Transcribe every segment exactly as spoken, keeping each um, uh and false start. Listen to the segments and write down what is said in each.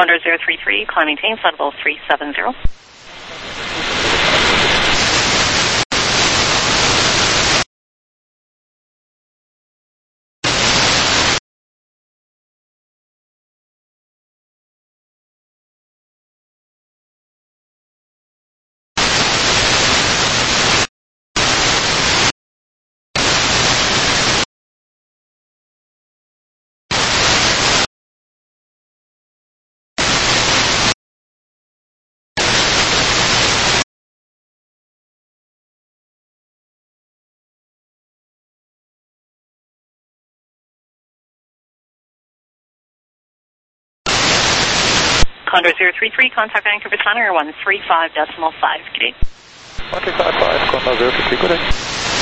Condor zero three three, climbing maintain, flight level three seven zero. Condor zero three three, contact Vancouver Center one three five decimal five. Good day. one three five five, Condor zero three three, good day.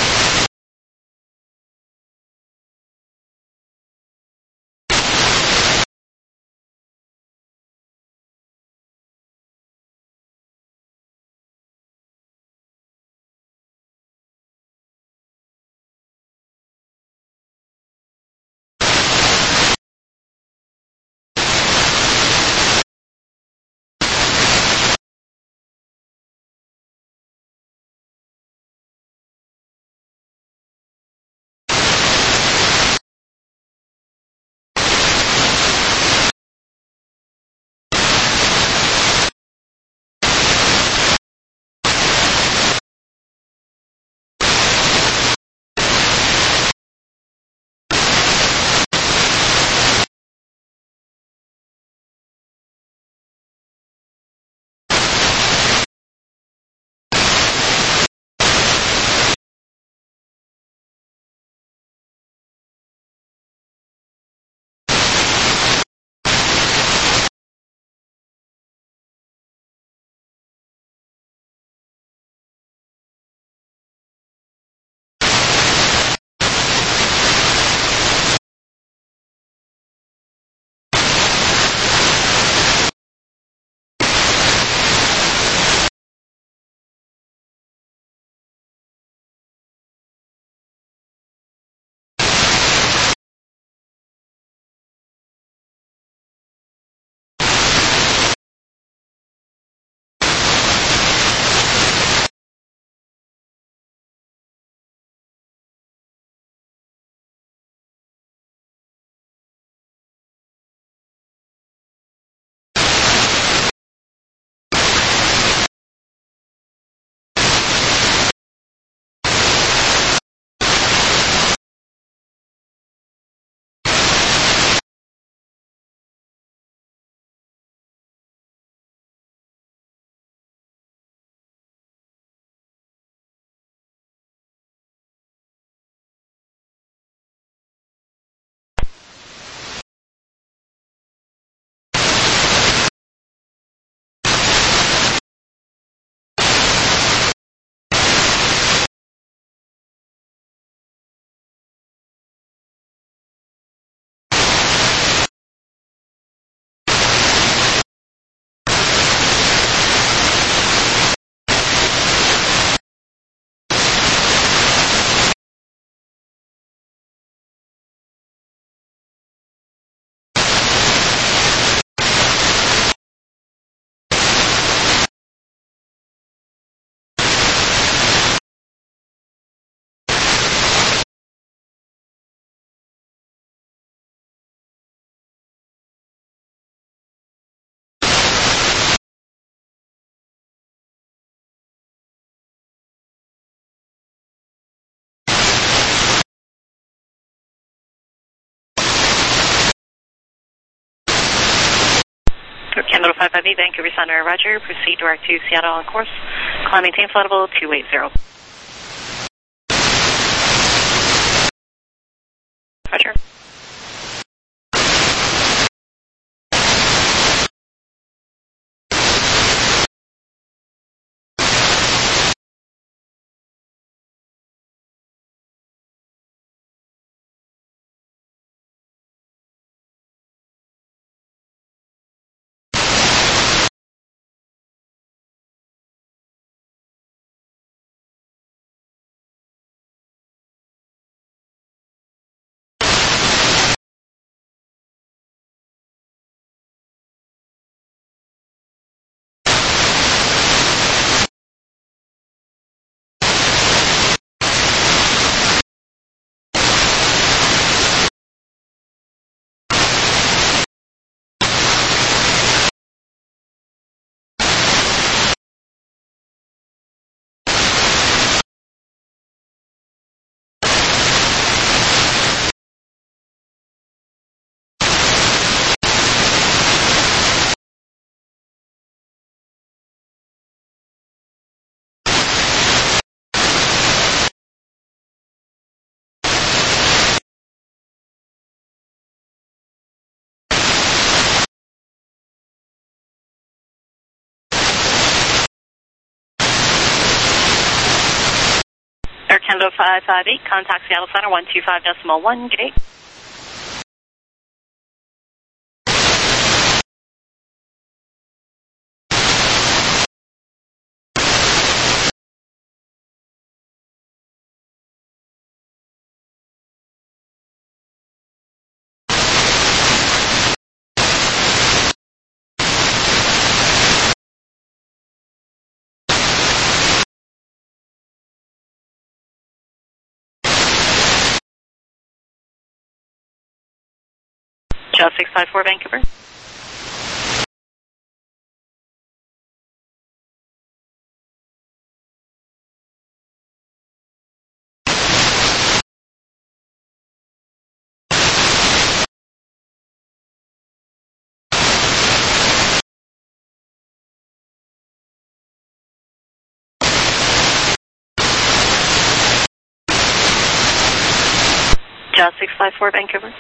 Canada five five eight, Vancouver Center, roger. Proceed direct to Seattle on course. Climb maintain, flight level two eight zero. Roger. Air Canada five five eight, contact Seattle Center one two five decimal one, good day. Just six five four Vancouver. Just six five four Vancouver.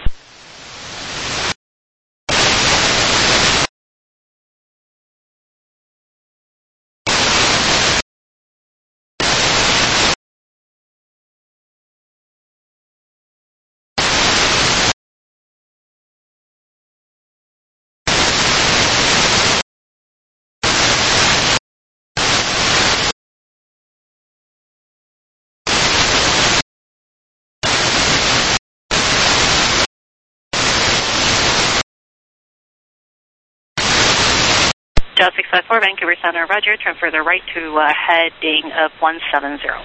Just six five four Vancouver Center, roger, turn further right to uh, heading of one seven zero.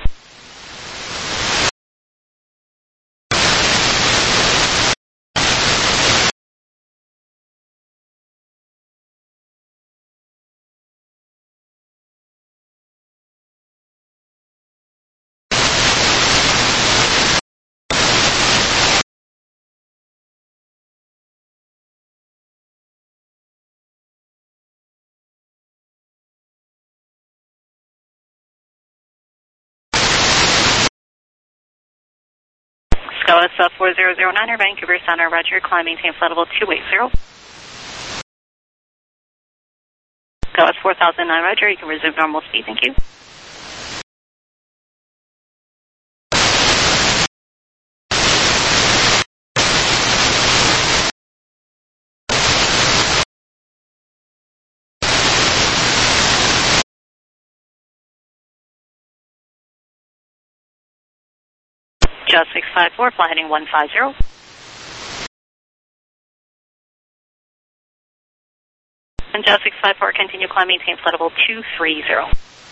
Scottish uh, four zero zero niner, Vancouver Center, roger, climb, maintain flight level two eight zero. Scottish four thousand nine, roger, you can resume normal speed, thank you. Just six five four, fly heading one five zero. And Just six five four, continue climb, maintain flight level two three zero.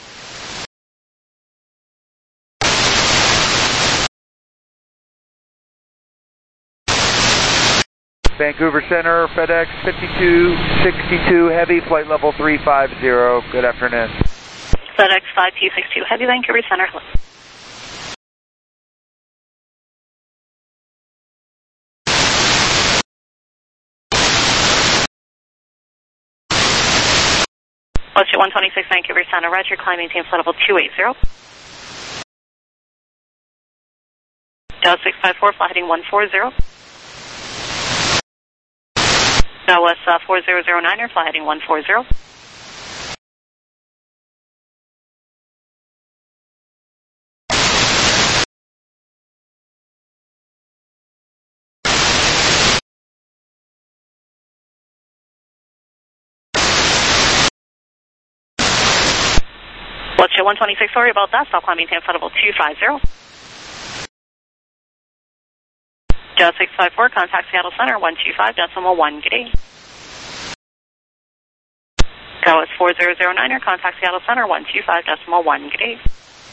Vancouver Center, FedEx fifty-two sixty-two, heavy, flight level three five zero. Good afternoon. FedEx five two six two, heavy, Vancouver Center, hello. Altitude one twenty-six, Vancouver Center, roger, climb, maintain flight level two eight zero. Dallas six five four, fly heading one four zero. Dallas uh, four zero zero niner, fly heading one four zero. Altitude one twenty-six, sorry about that, stop climb, maintain flight level two five zero. Just six five four, contact Seattle Center one two five decimal one, good day. Dallas four zero zero niner, contact Seattle Center one two five decimal one, good day.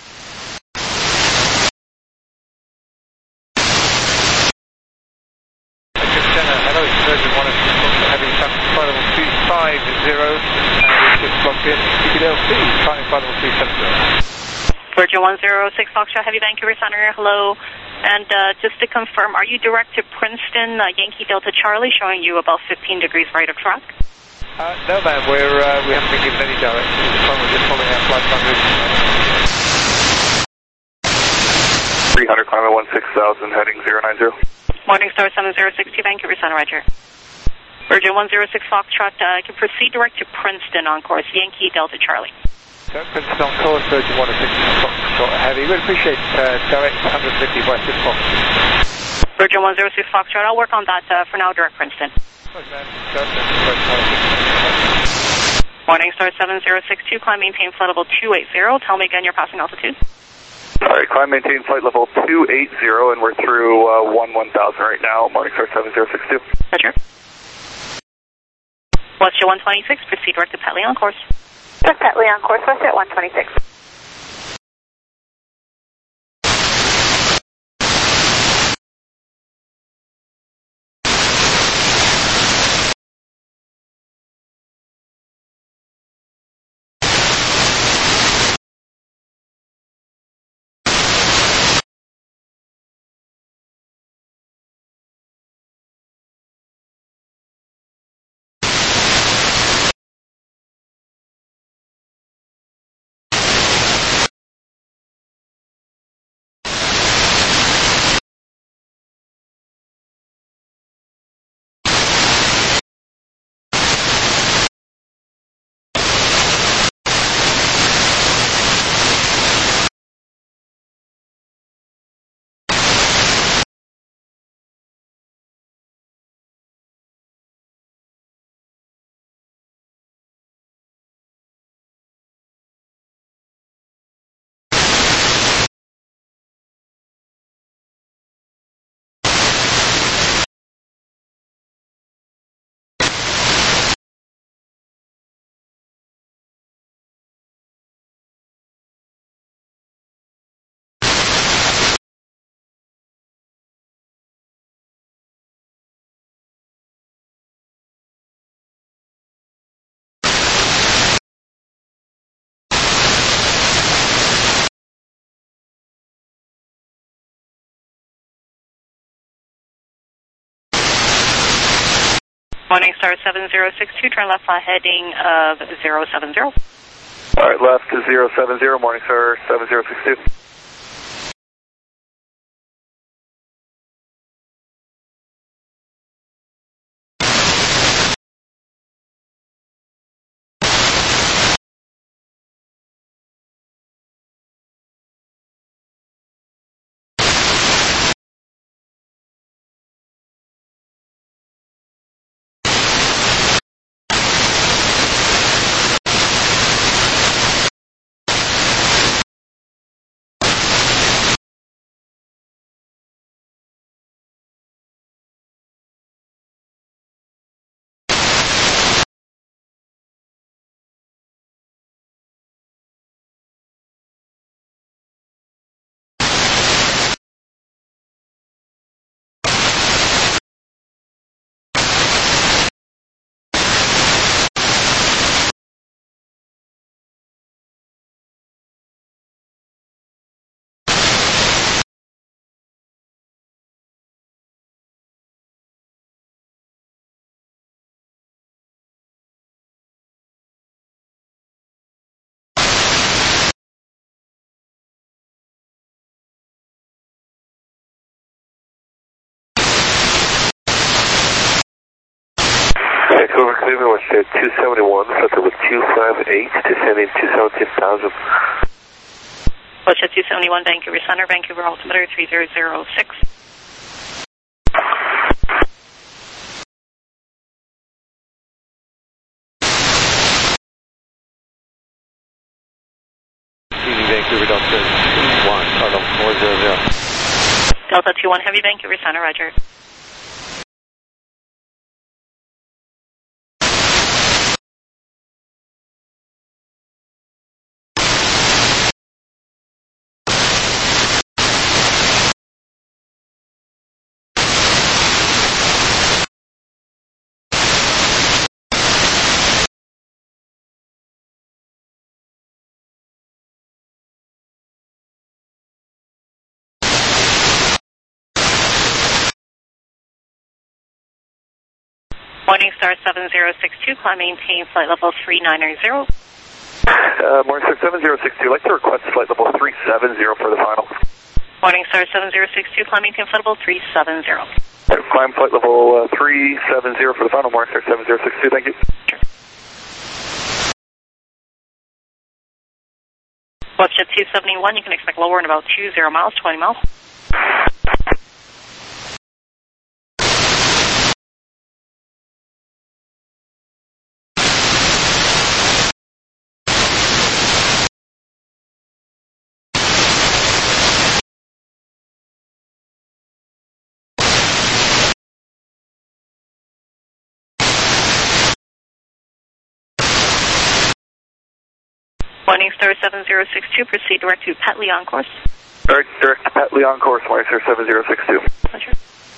Hello, it's Virgin one having flight level two five zero, and it's just locked in, C P L C, climbing flight level three seven zero. Virgin one zero six Foxtrot, Heavy, Vancouver Center, hello. And uh, just to confirm, are you direct to Princeton, uh, Yankee Delta Charlie, showing you about fifteen degrees right of track? Uh, no, ma'am, we're, uh, we haven't been given any directions. We're just following our flight plan route. three hundred, climbing one six thousand, heading zero nine zero. Morningstar seven zero six two, Vancouver Center, roger. Virgin one zero six Foxtrot, uh, can proceed direct to Princeton on course, Yankee Delta Charlie. Princeton on course, Virgin one six Foxtrot Heavy. We'd appreciate uh, direct one hundred fifty by six Fox. Virgin one zero six Foxtrot, I'll work on that uh, for now, direct Princeton. Morning Star seven zero six two, climb maintain flight level two eighty. Tell me again your passing altitude. Alright, climb maintain flight level two eighty, and we're through uh, one one thousand right now, Morning Star seven zero six two. Roger. Westjet one twenty-six, proceed direct to Petley on course. Direct Petley on course, Westjet one twenty-six. Morning Star seven zero six two, turn left flight heading of zero seven zero. Alright, left to zero seven zero, Morning Star seven zero six two. Vancouver Cleveland, Westjet two seventy-one, flight level two five eight, descending two seventeen thousand. Westjet two seventy-one, Vancouver Center, Vancouver altimeter three zero zero six. Vancouver Delta one, pardon, four zero zero. Delta two one, heavy Vancouver Center, roger. Morning Star seven zero six two, climb maintain flight level three nine zero. Uh, Morning Star seven zero six two, I'd like to request flight level three seven zero for the final. Morning Star seven zero six two, climb maintain flight level three seven zero. Climb flight level uh, three seven zero for the final, Morning Star seven zero six two, thank you. Sure. Westjet two seventy-one, you can expect lower in about two zero miles, twenty miles. Morningstar seven zero six two, proceed direct to Petley on course. Alright, direct to Petley on course, Morningstar seven zero six two. Pleasure.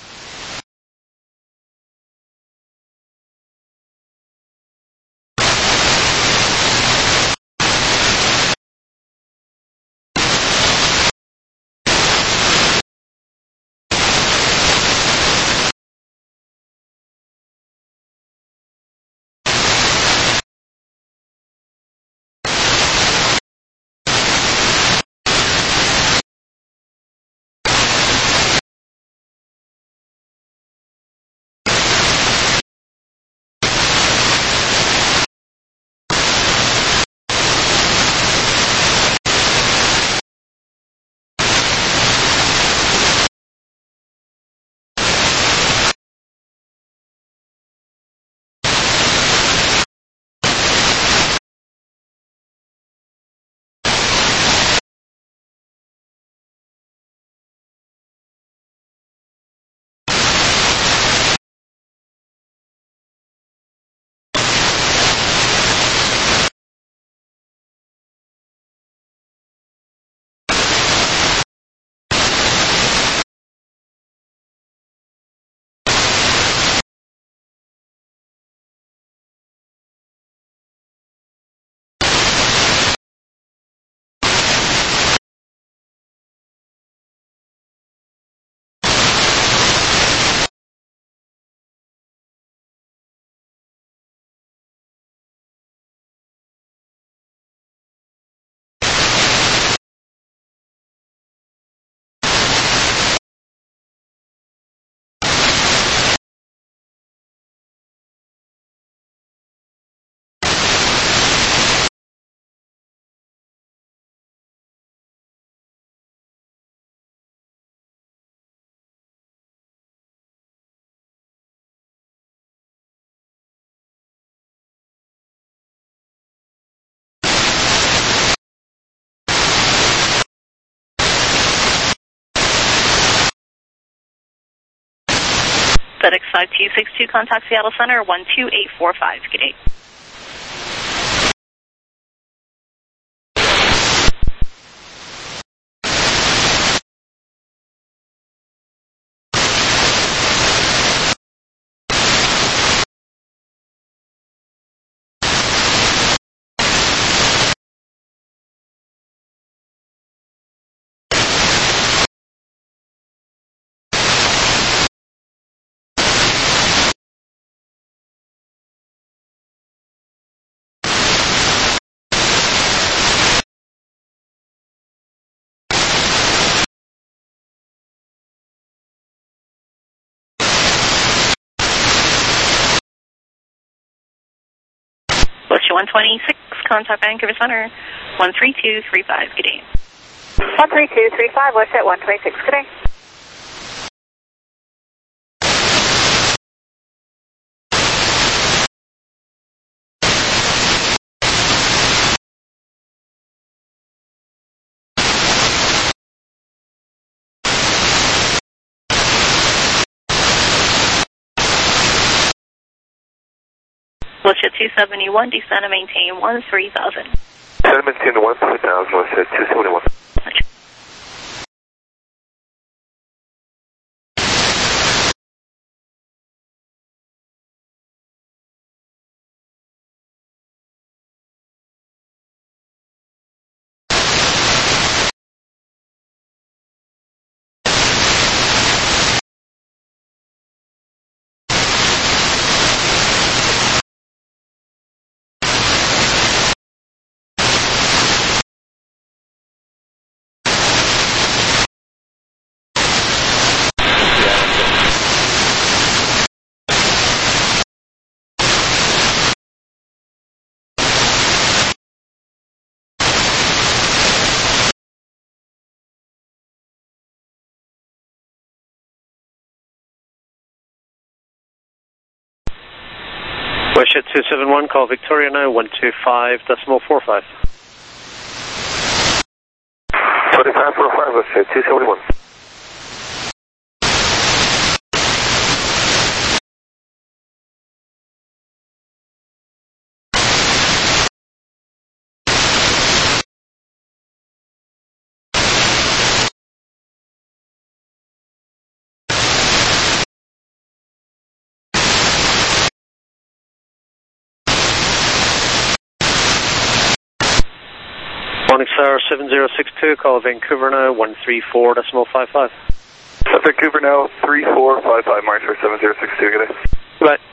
FedEx five two six two, contact Seattle Center, one two eight four five. Good day. Bush one twenty-six, contact Vancouver Center, one three two three five. Good day. one three two three five, Westjet one twenty-six, good day. Bullshit two seventy-one, descend and maintain one three thousand. Descend and maintain the one three thousand, Westjet two seventy-one. Jet two seven one, call Victoria now, one two five decimal four five. twenty-five four five, let's say two seventy-one. Morning Star seven zero six two, call Vancouver now, one three four decimal five five. Vancouver now, three four five five, Morning Star seven zero six two, good day. Goodbye.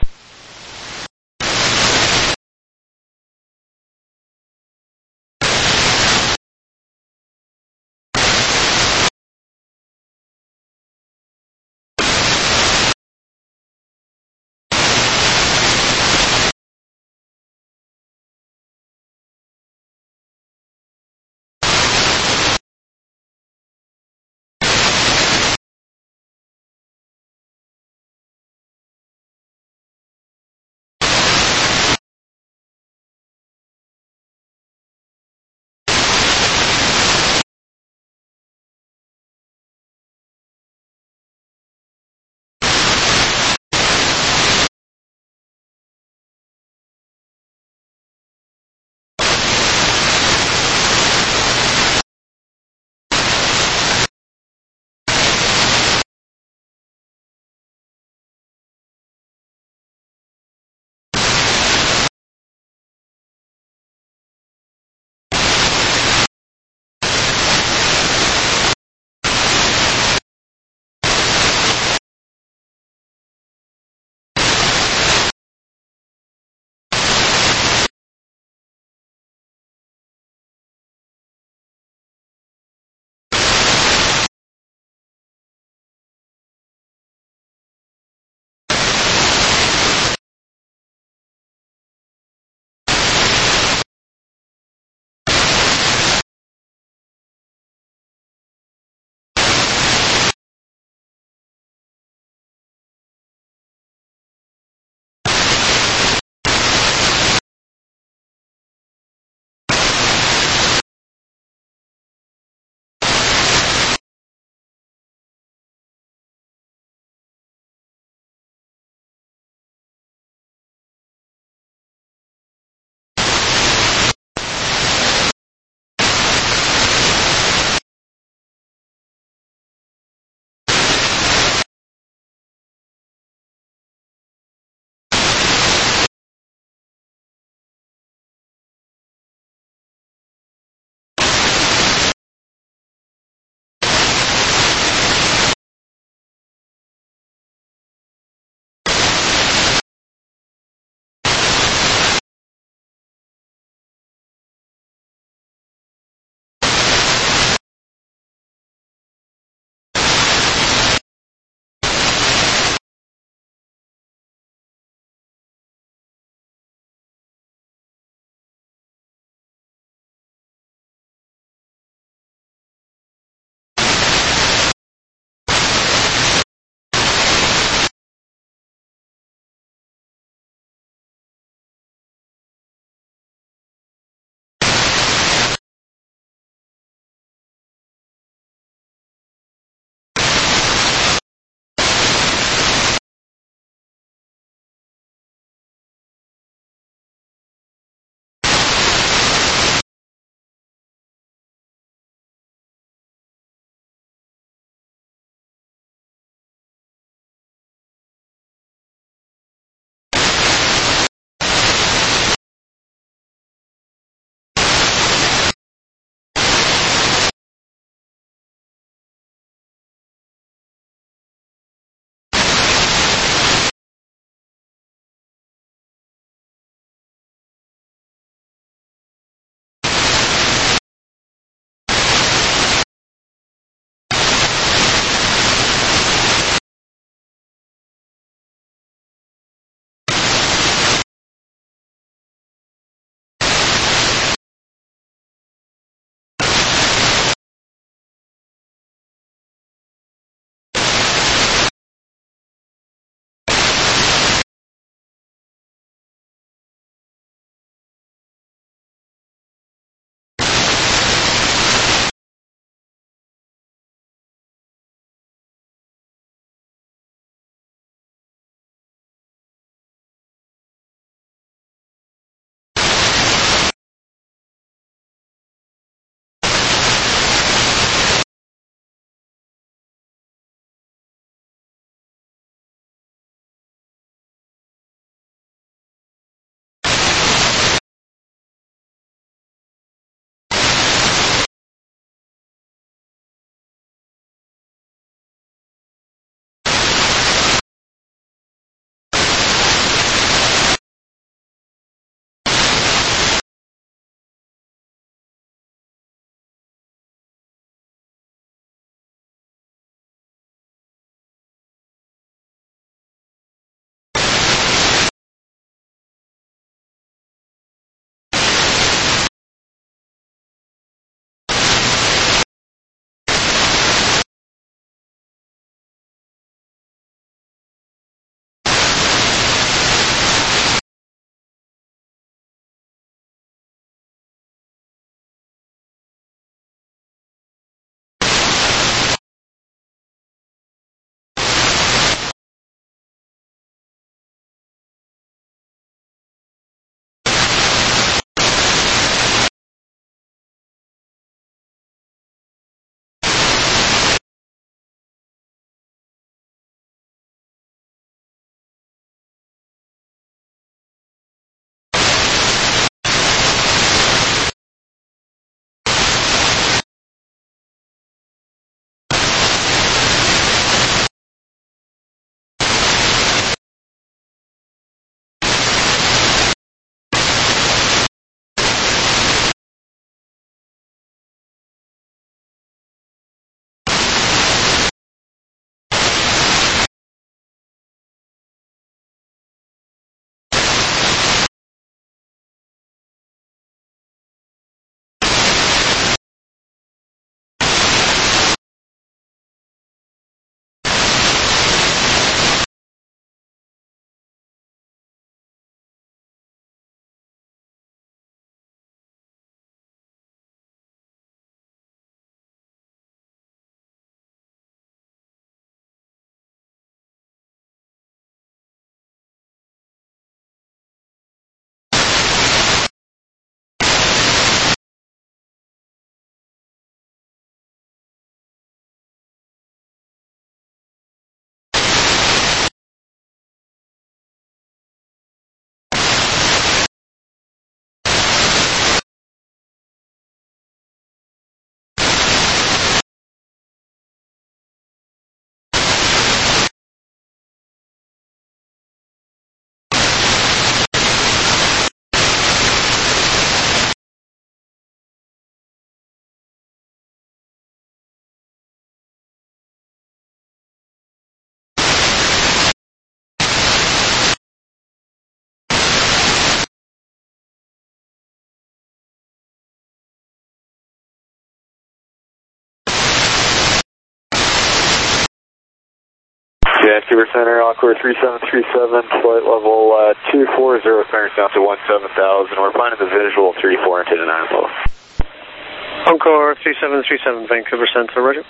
Vancouver Center, Encore three seven three seven, flight level uh, two four zero, clearance down to one seven thousand. We're finding the visual three four into the nine level. Encore three seven three seven, Vancouver Center, roger.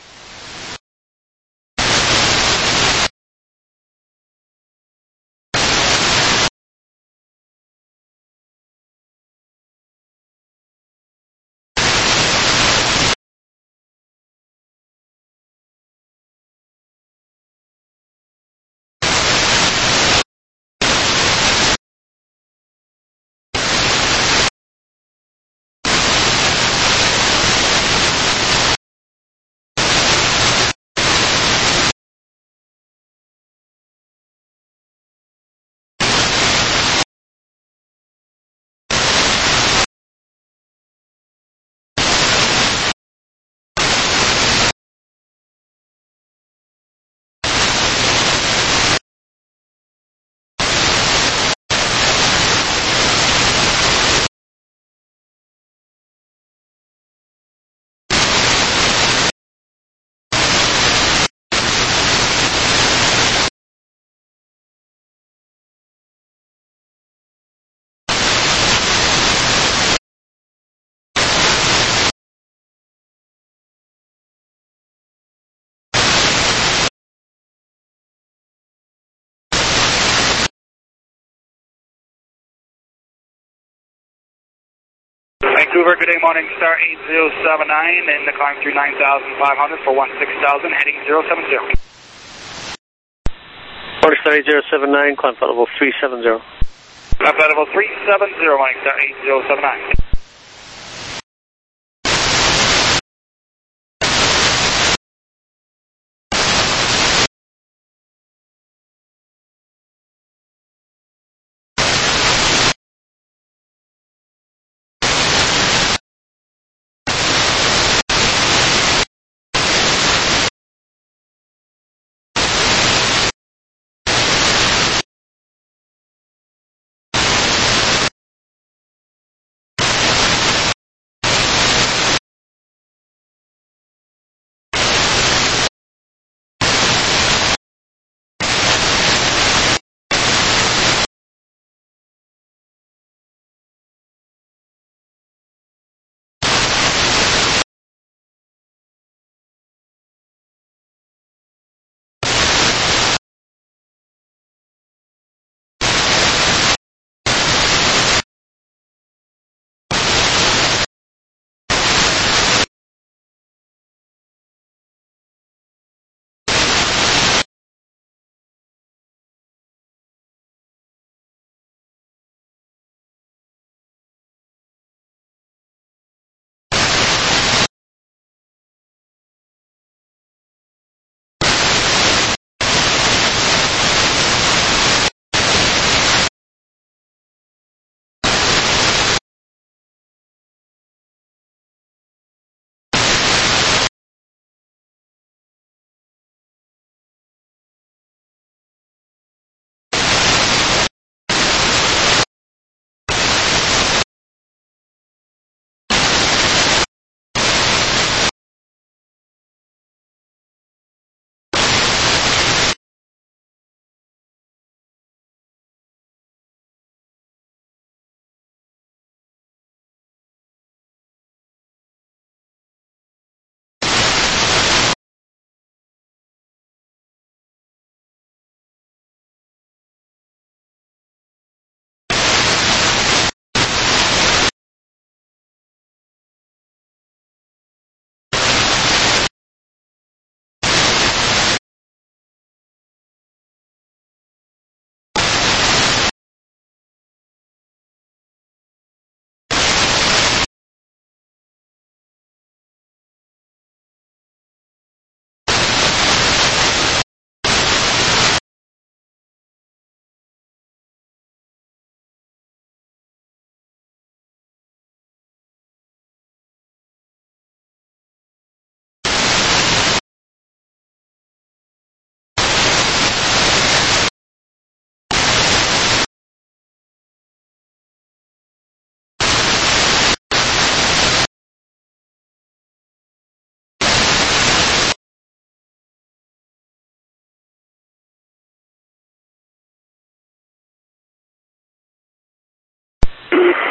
Vancouver, good day, morning, star eight zero seven nine, and the climb through nine thousand five hundred for one six thousand, heading zero seven zero. Morning Star eight zero seven nine, climb flight level three seven zero. Climb flight level three seven zero, morning, star eight zero seven nine.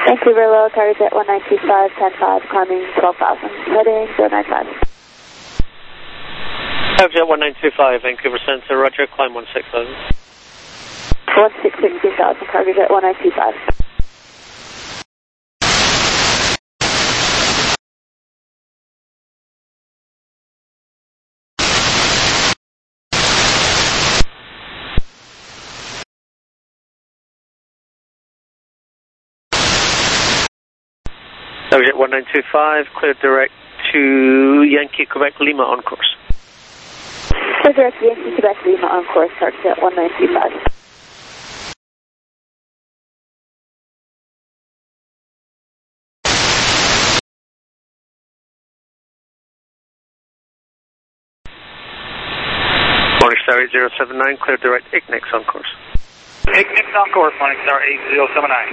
Vancouver low, target at one nine two five, ten five, climbing twelve thousand, heading zero nine five. Target one nine two five, Vancouver Center, roger, climb one six thousand. one six six two thousand, target at one nine two five. Target one nine two five, clear direct to Yankee Quebec Lima on course. Clear direct to Yankee Quebec Lima on course, target at one nine two five. Morningstar eight zero seven nine, clear direct Ignix on course. Ignix on course, Morningstar eight zero seven nine.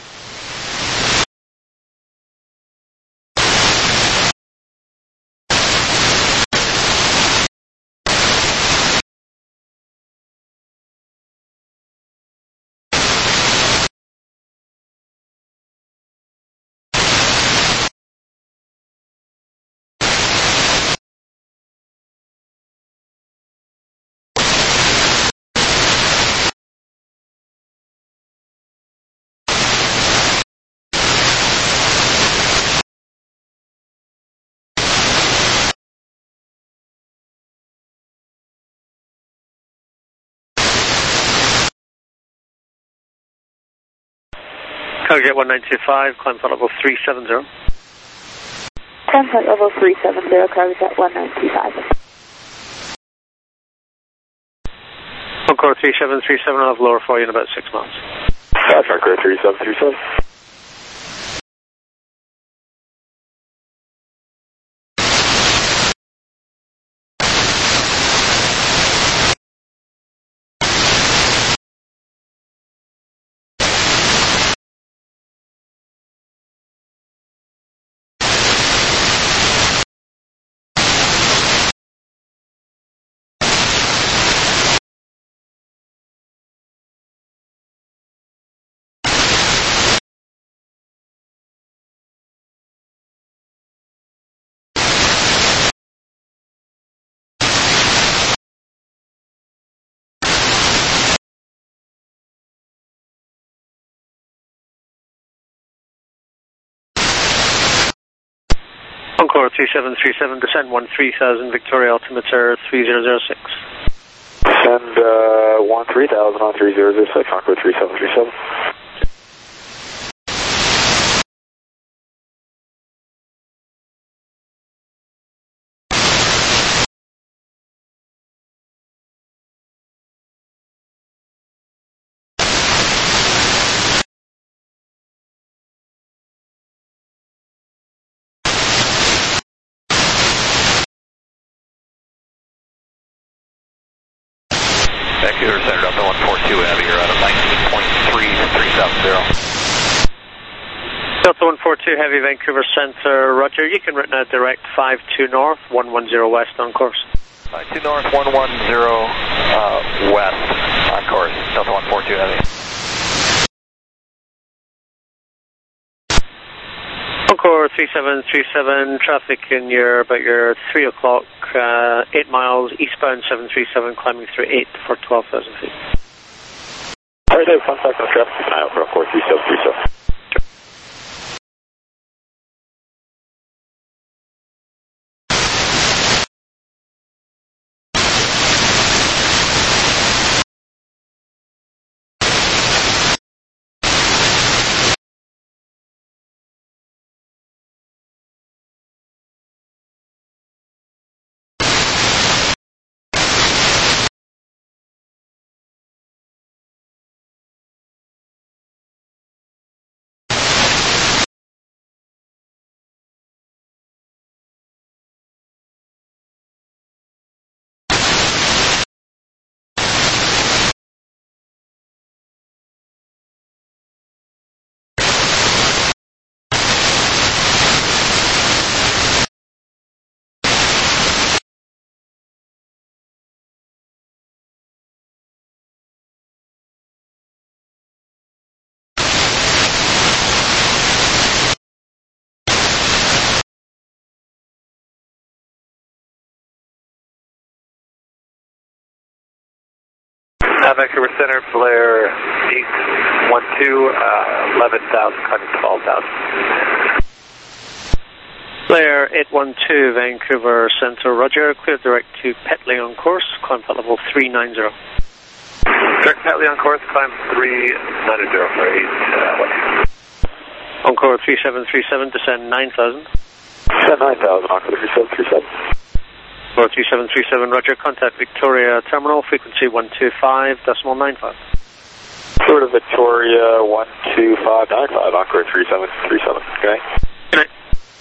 Target one nine two five, climb flight level three seven zero. Climb flight level three seven zero, target at one nine two five. Encore three seven three seven, I'll have lower for you in about six miles. That's Encore three seven three seven. Encore three seven three seven, descend one three thousand, Victoria altimeter three zero zero six. Send uh, one three thousand on three zero zero six, Encore three seven three seven. Vancouver Center, Delta one four two Heavy, you're out of nineteen point three three seven zero. Delta one four two Heavy, Vancouver Center, roger. You can route now direct five two north, one one zero west on course. five two north, one one zero uh, west on course, Delta one four two Heavy. Encore three seven three seven, traffic in your, about your three o'clock, uh, eight miles, eastbound seven three seven, climbing through eight for twelve thousand feet. Alright, contact on traffic, keep an eye out for Encore three seven three seven. Uh, Vancouver Center, Blair eight one two, uh, eleven thousand, climbing twelve thousand. Blair eight one two, Vancouver Center, roger. Clear direct to Petley on course, climb flight level three nine zero. Direct Petley on course, climb three nine zero for eight, uh, what? Encore three seven three seven, descend nine thousand. Descend nine thousand, Encore three seven three seven. Encore three seven three seven, roger. Contact Victoria Terminal, frequency one two five decimal nine five. Florida Victoria one two five nine five, Encore three seven three seven, okay? Good night.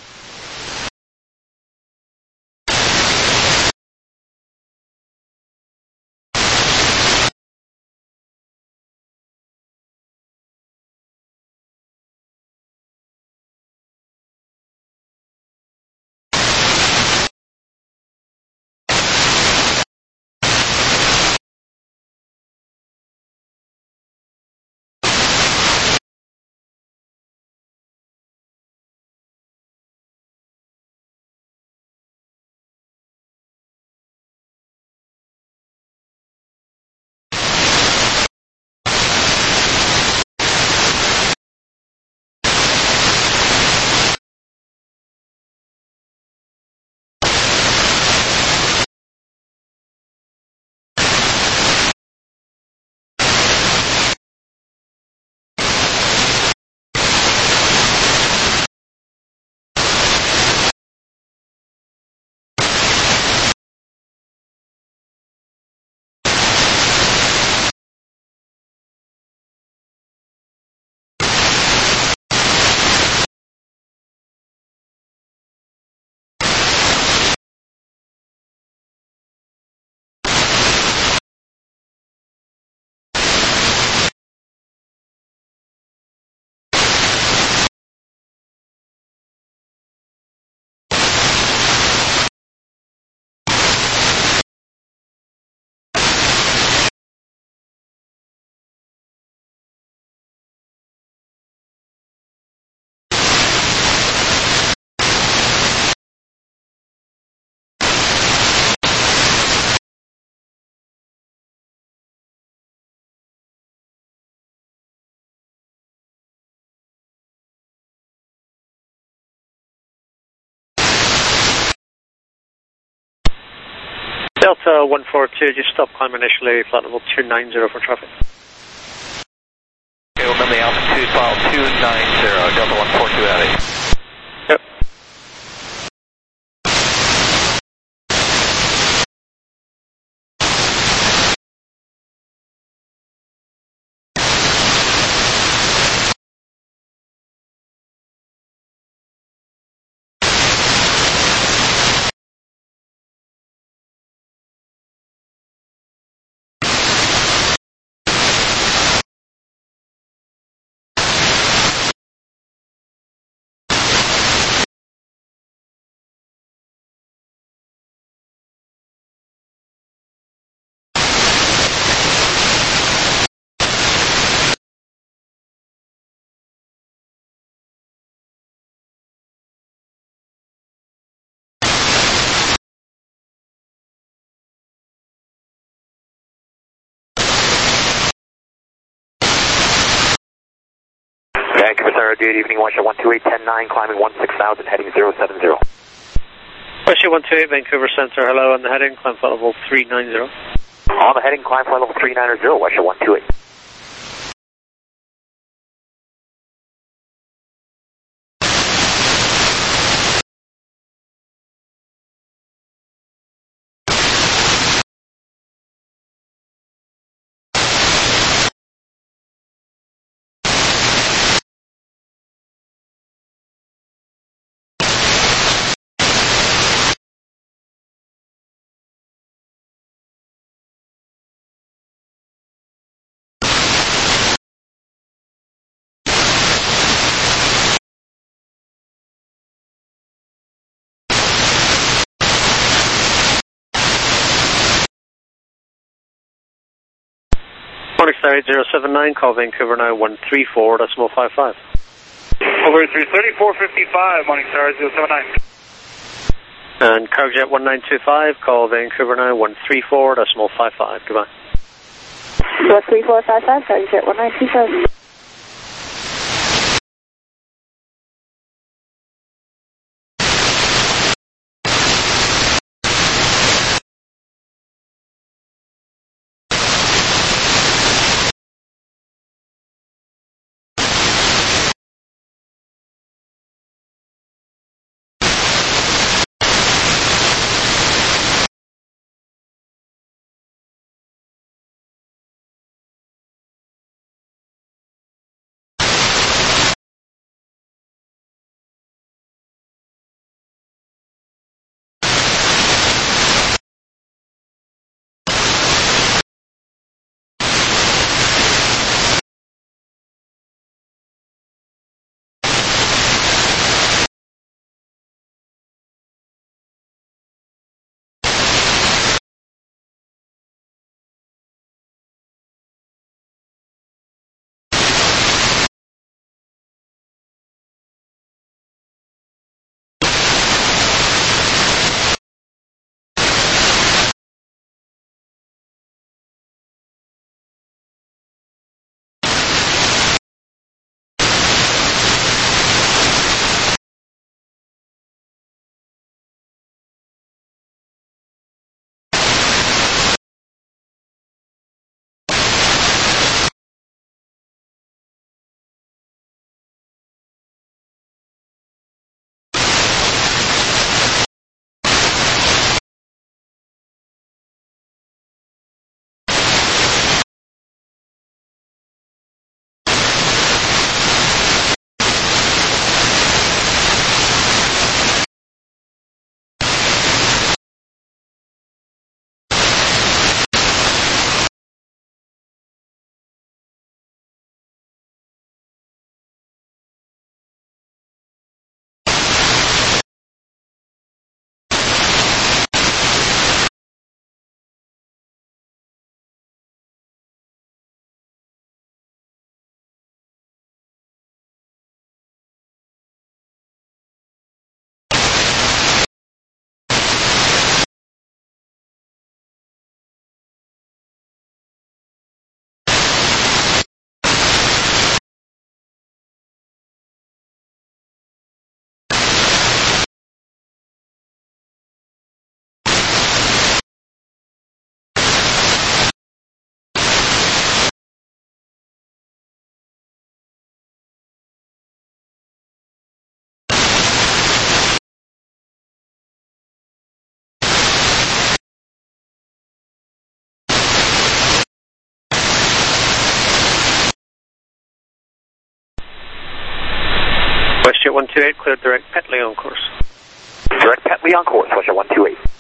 Delta one four two, just stop climb initially, flight level two nine zero for traffic. Okay, we'll the altitude file two nine zero, Delta one four two out eight. Yep. Vancouver Center, good evening, Washington one two eight ten nine, climbing one six thousand, heading zero seven zero. Washington one two eight, Vancouver Center, hello, on the heading, climb flight level three nine zero. On the heading, climb flight level three nine zero, Washington one two eight. Morning Star eight zero seven nine, call Vancouver now one three four decimal five five. Over three thirty-four fifty-five, Morning Star zero seven nine. And Cargojet one nine two five, call Vancouver now one three four decimal five five, goodbye. four three four five five, starting jet one nine two five. WestJet one two eight, cleared direct Petley on course. Direct Petley on course, WestJet one two eight.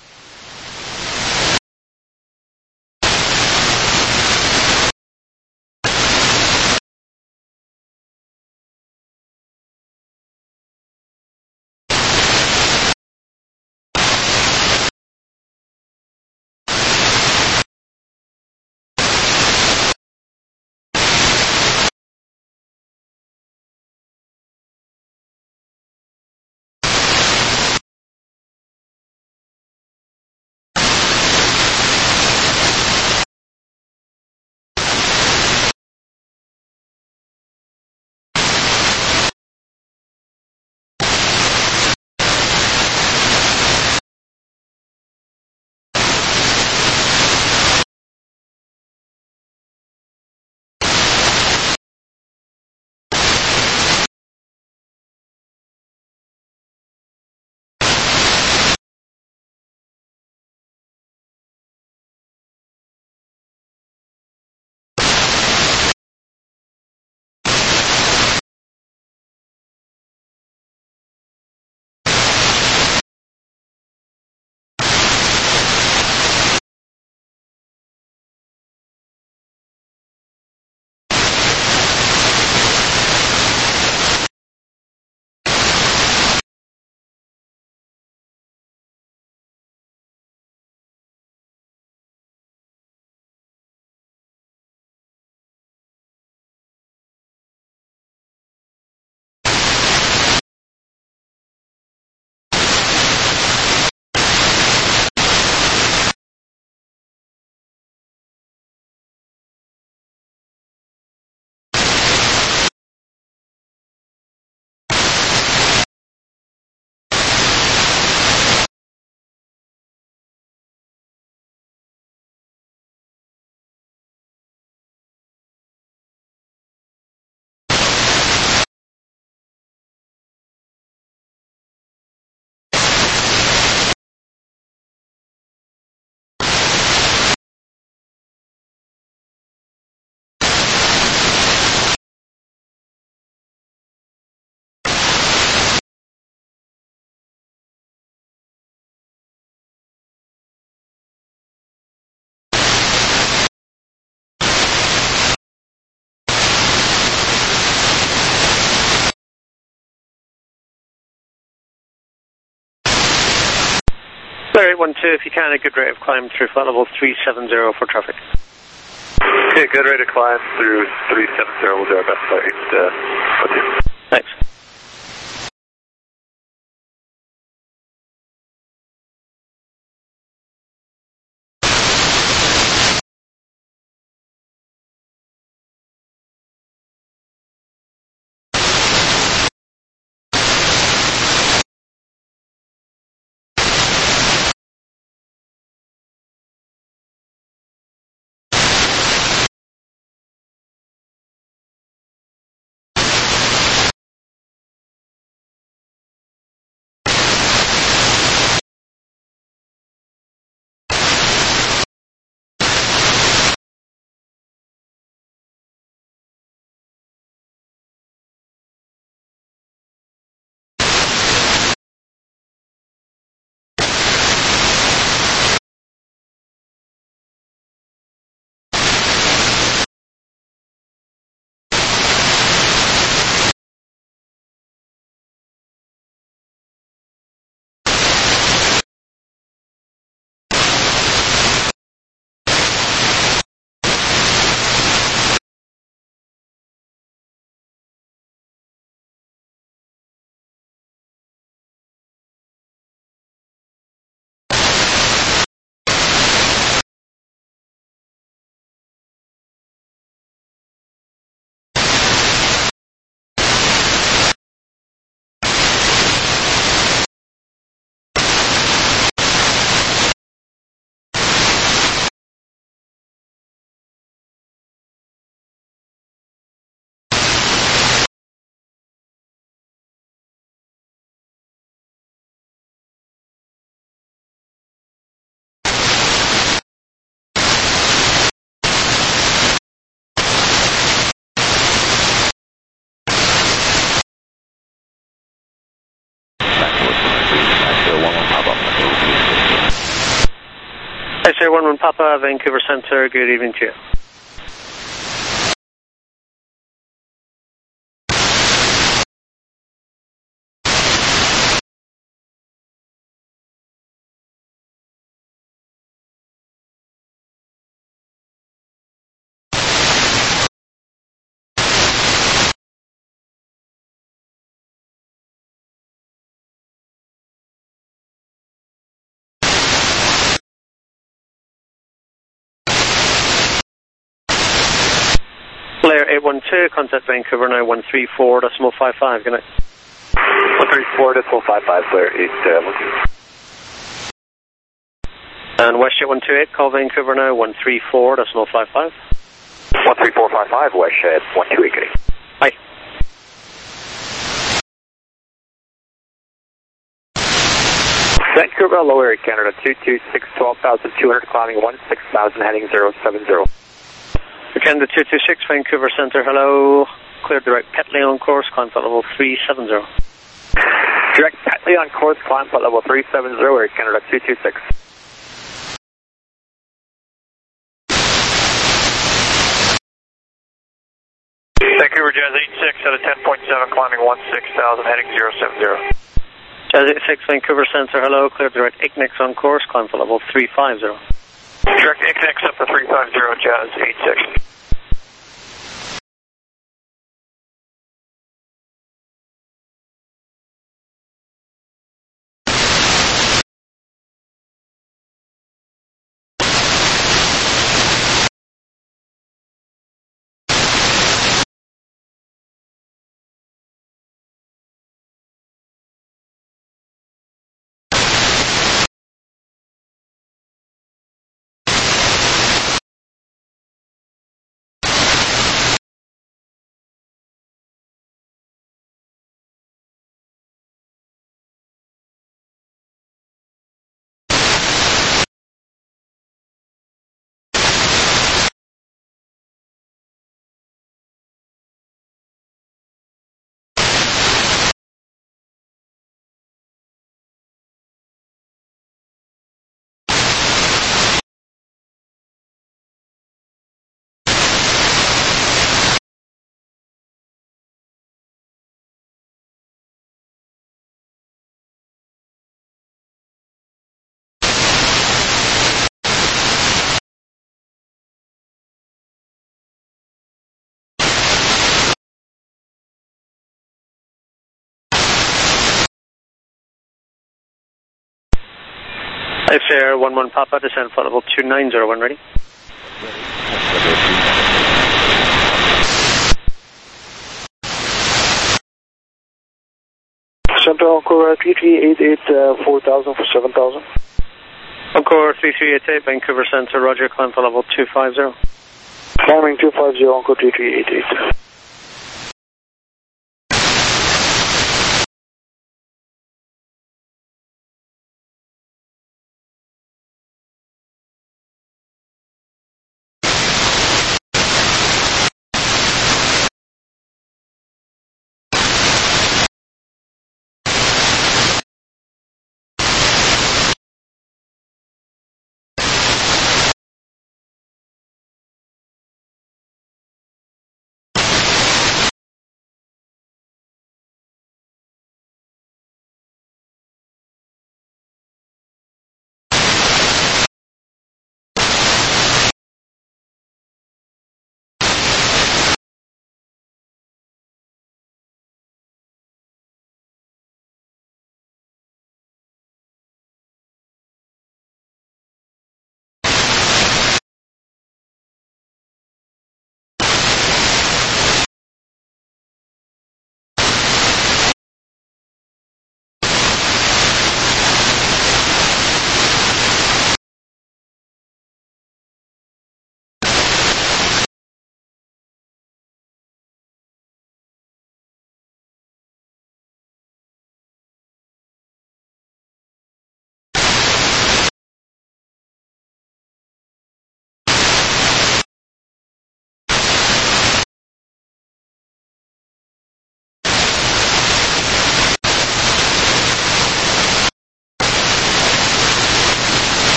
Clear eight one two, if you can, a good rate of climb through flight level three seven zero for traffic. Okay, good rate of climb through three seven zero. We'll do our best flight eight one two. Thanks. X-ray one one Papa, Vancouver Centre, good evening to you. Blair eight one two, contact Vancouver now one three four decimal five five, good night. one three four decimal five five, Blair eight one two. And Westjet one two eight, call Vancouver now one three four decimal five five. one three four five five, Westjet one two eight, good evening. Hi. Vancouver, low area Canada, two two six, twelve thousand two hundred, climbing one six thousand, heading zero seven zero. Canada two two six, Vancouver Centre, hello. Cleared direct Petley on course, climb flight level three seven zero. Direct Petley on course, climb flight level three seven zero, Air Canada two two six. Vancouver Jazz eight six out of ten point seven, climbing one six thousand, heading zero seven zero. Jazz eight six, Vancouver Centre, hello. Cleared direct Ignex on course, climb flight level three five zero. Direct Ignex up to three five zero, Jazz eight six. Life Air one one Papa, descend flight level two nine zero one, ready? Central Encore three three eight eight, uh, four thousand for seven thousand. Encore three three eight eight, Vancouver Center, roger, climb flight level two five zero. Climbing two five zero, Encore three three eight eight.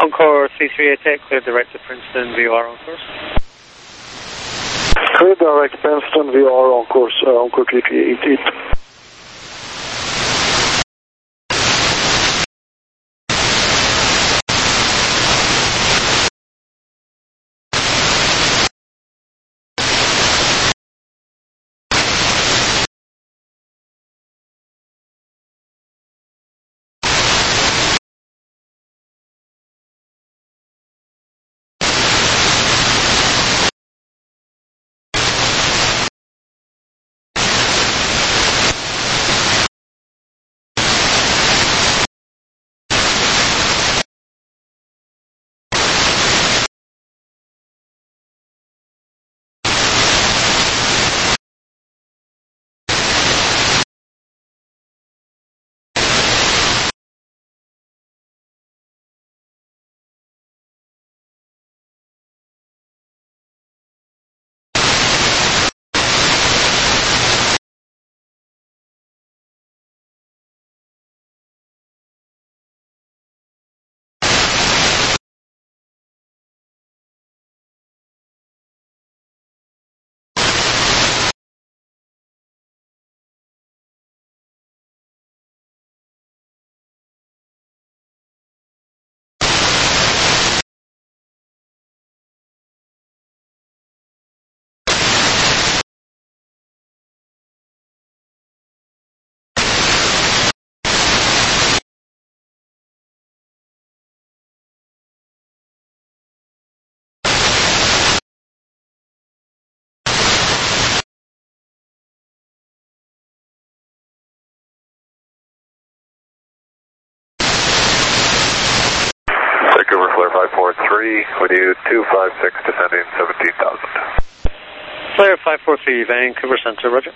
Encore three three eight eight, clear direct to Princeton, V O R on course. Clear direct Princeton, V O R on course, uh, Encore three three eight eight. Vancouver Flare five four three, with you two five six descending seventeen thousand. Flare five four three, Vancouver Center, roger.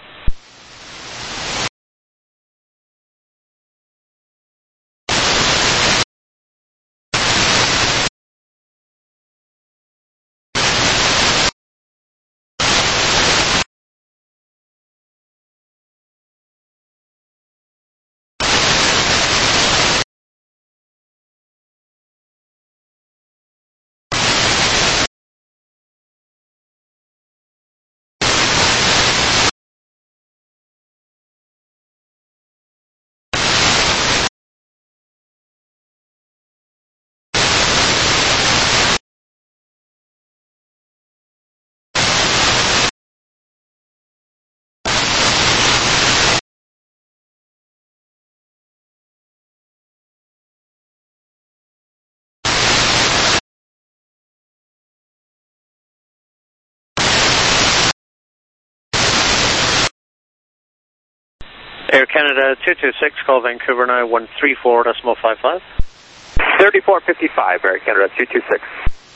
Air Canada two two six, call Vancouver now one three four decimal five five. thirty-four fifty-five, Air Canada two two six.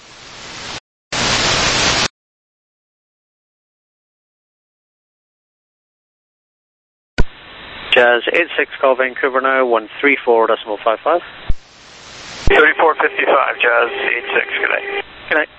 Jazz eight six, call Vancouver now one three four decimal five five. thirty-four fifty-five, Jazz eight six, good night. Good night.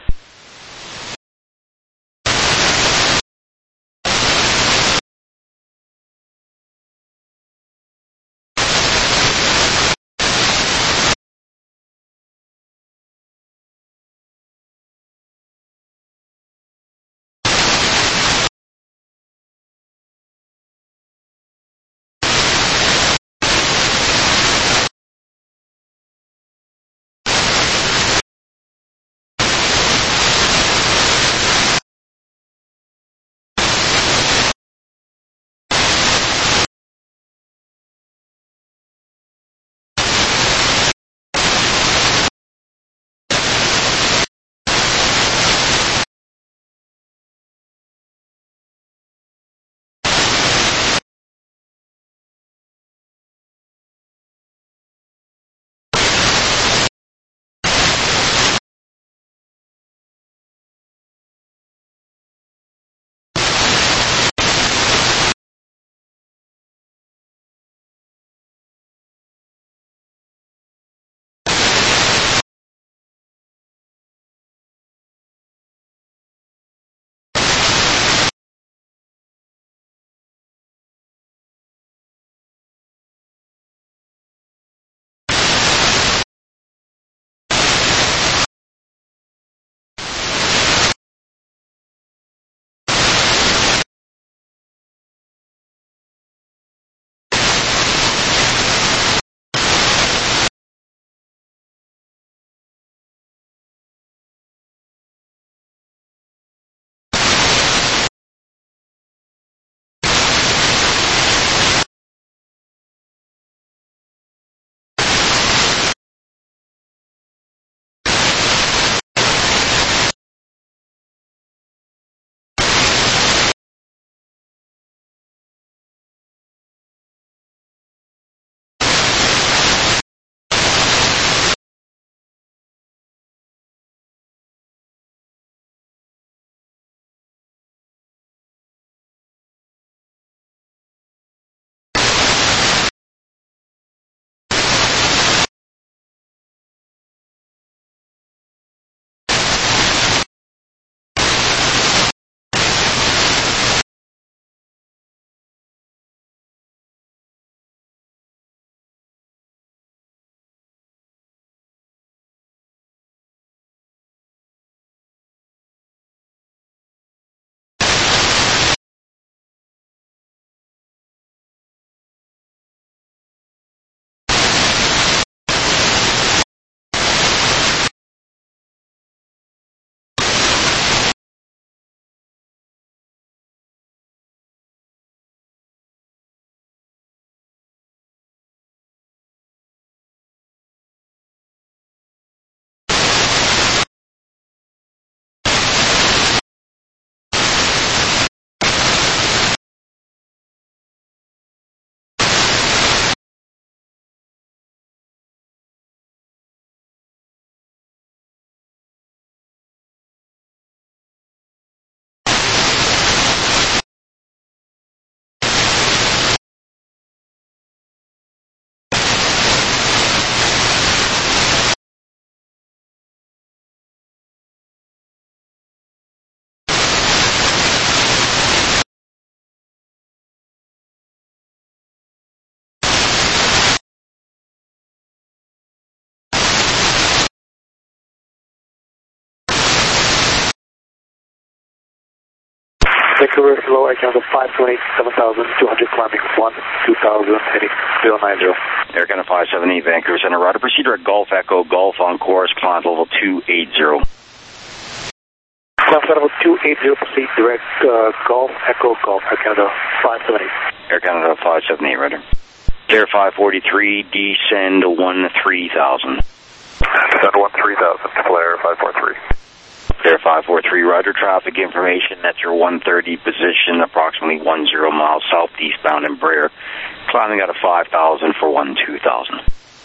Vancouver, hello, Air Canada five two eight, seven thousand two hundred, climbing one two thousand, heading zero nine zero. Air Canada five seven eight, Vancouver Center, rotor, proceed direct Golf Echo, Golf on course, climb level two eight zero. Climb level two eight zero, proceed direct uh, Golf Echo, Golf, Air Canada five seven eight. Air Canada five seven eight, rotor. Air five forty-three, descend one three thousand. Descend one three thousand, flare five four three. Air five four three, roger, traffic information at your one thirty position, approximately one zero miles southeastbound Embraer, climbing out of five thousand for one two thousand.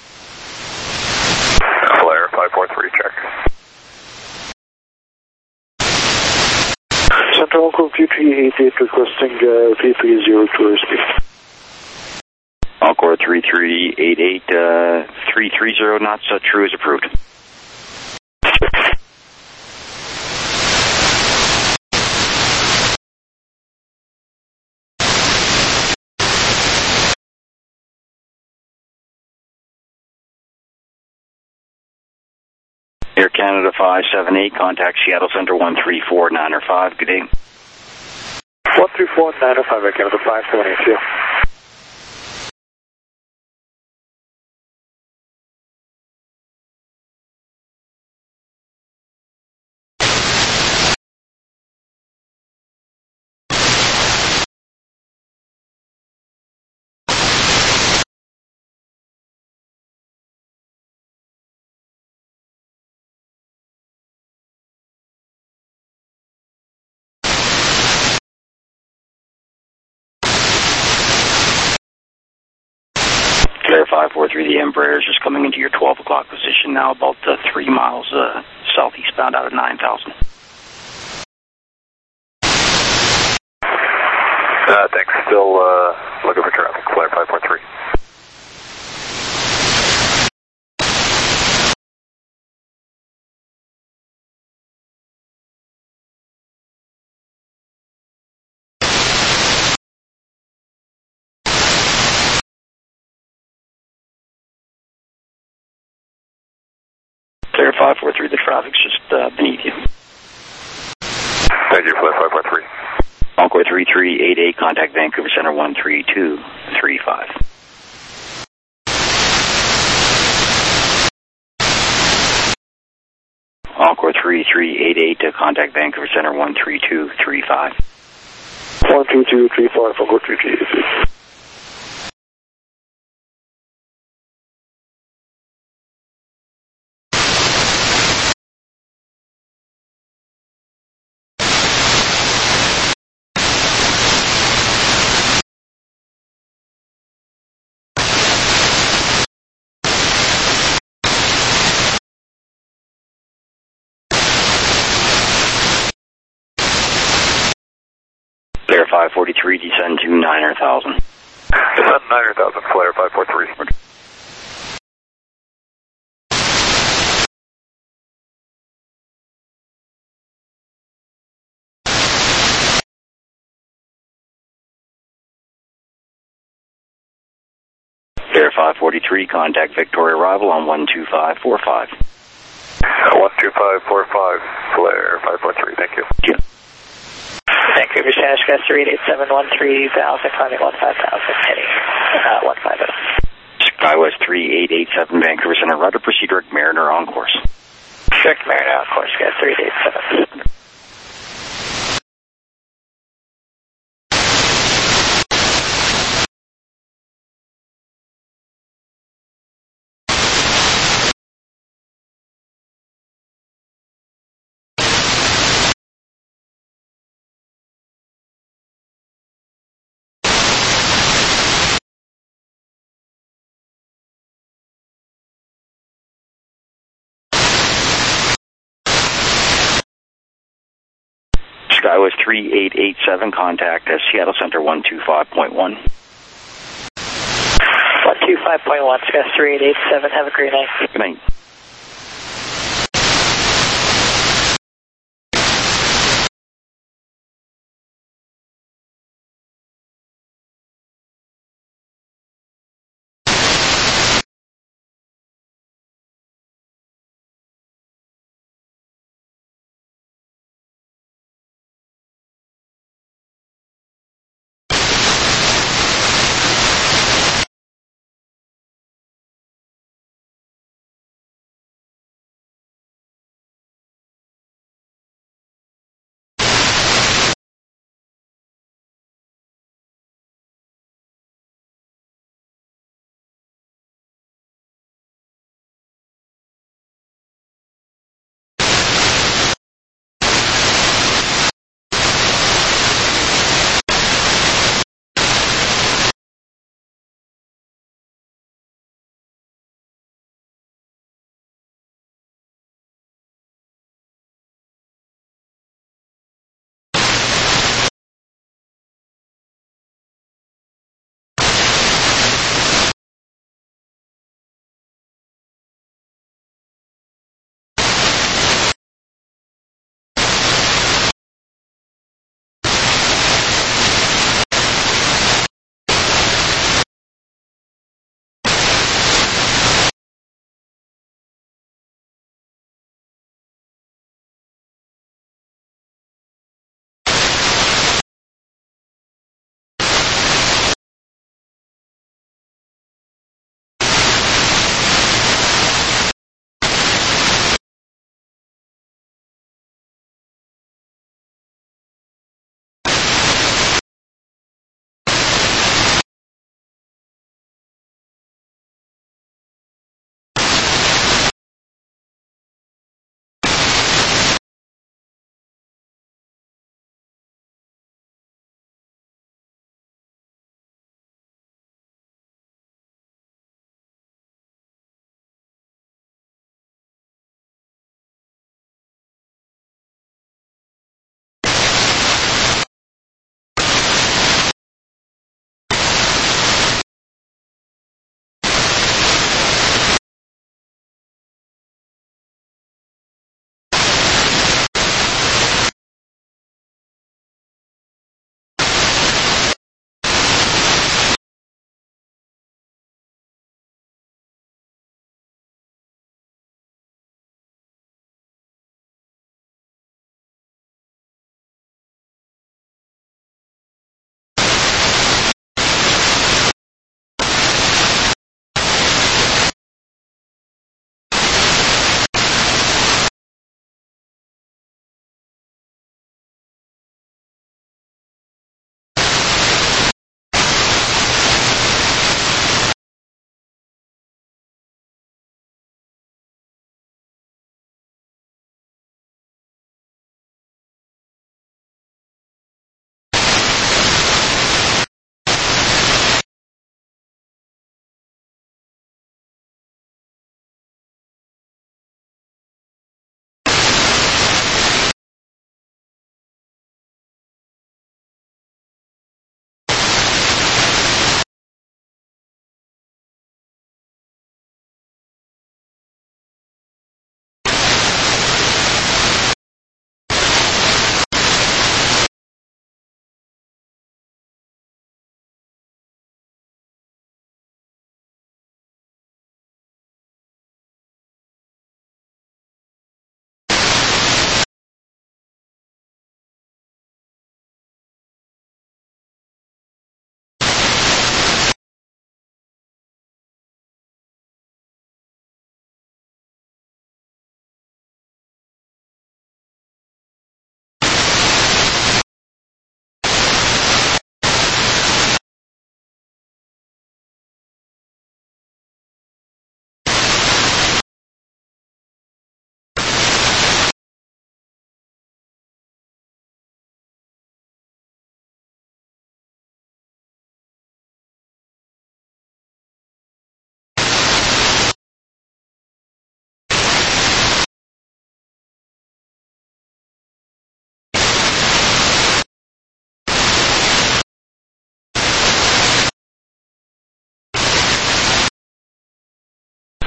Flare five four three, check. Central Encore three three eight eight requesting uh, three three zero to airspeed. Encore three three eight eight, uh, three three zero knots, uh, true is approved. Air Canada five seven eight, contact Seattle Center one three four nine or five, good day. one three four nine or five, Air Canada five seven eight, yeah. Air five four three, the Embraer is just coming into your twelve o'clock position now, about uh, three miles uh, southeastbound out of nine thousand. Uh, thanks. Still uh, looking for traffic. Flare five four three. Clear five four three, the traffic's just uh, beneath you. Thank you, Flare five four three. Encore three three eight eight, contact Vancouver Center one three two three five. Encore three three eight eight, to contact Vancouver Center one three two three five. one two two three five, Encore three three eight eight. Flare five forty-three, descend to niner thousand. Descend niner thousand, Flare five four three. Flare five forty-three, contact Victoria Arrival on one two five four five. Uh, one two five four five, Flare five four three, thank you. Yeah. Vancouver Center, Sky three eight eight seven one three thousand, climbing one five thousand, heading uh, one five zero. SkyWest three eight eight seven, Vancouver Center, rudder, proceed direct Mariner on course. Direct Mariner on course, Sky three eight eight seven. SkyWest three eight eight seven, contact uh, Seattle Center one two five point one. one two five point one, Sky three eight eight seven, have a great night. Good night.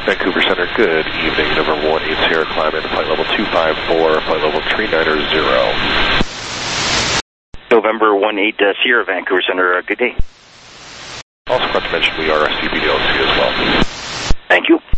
Vancouver Center, good evening, November one eight Sierra, climb in flight level two five four, flight level three niner zero. November one eight uh, Sierra, Vancouver Center, uh, good day. Also forgot to mention we are S T B D L C as well. Thank you.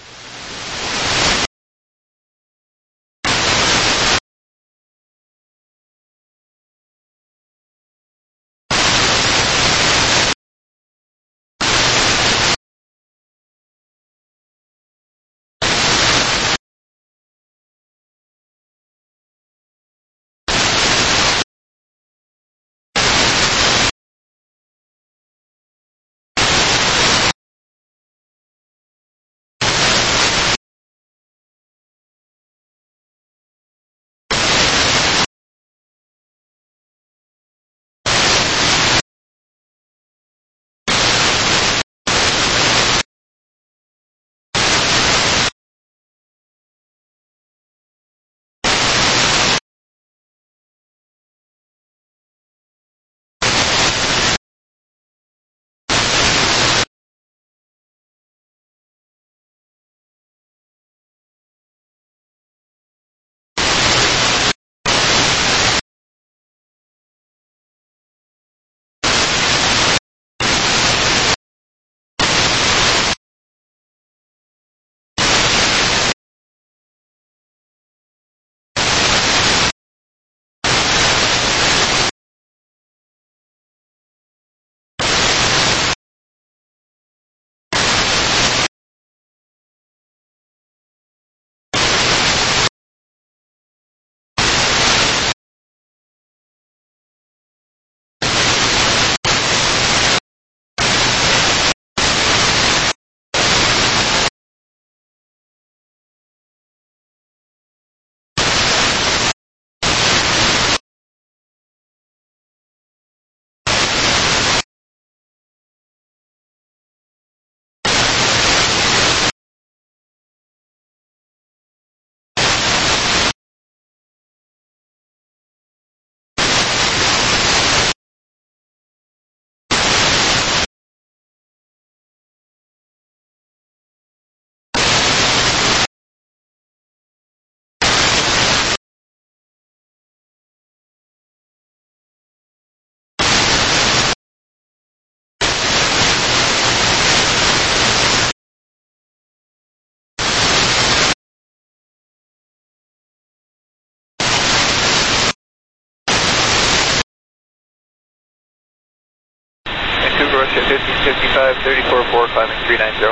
Vancouver, Russia, fifteen fifty-five, thirty-four four, climbing three nine zero.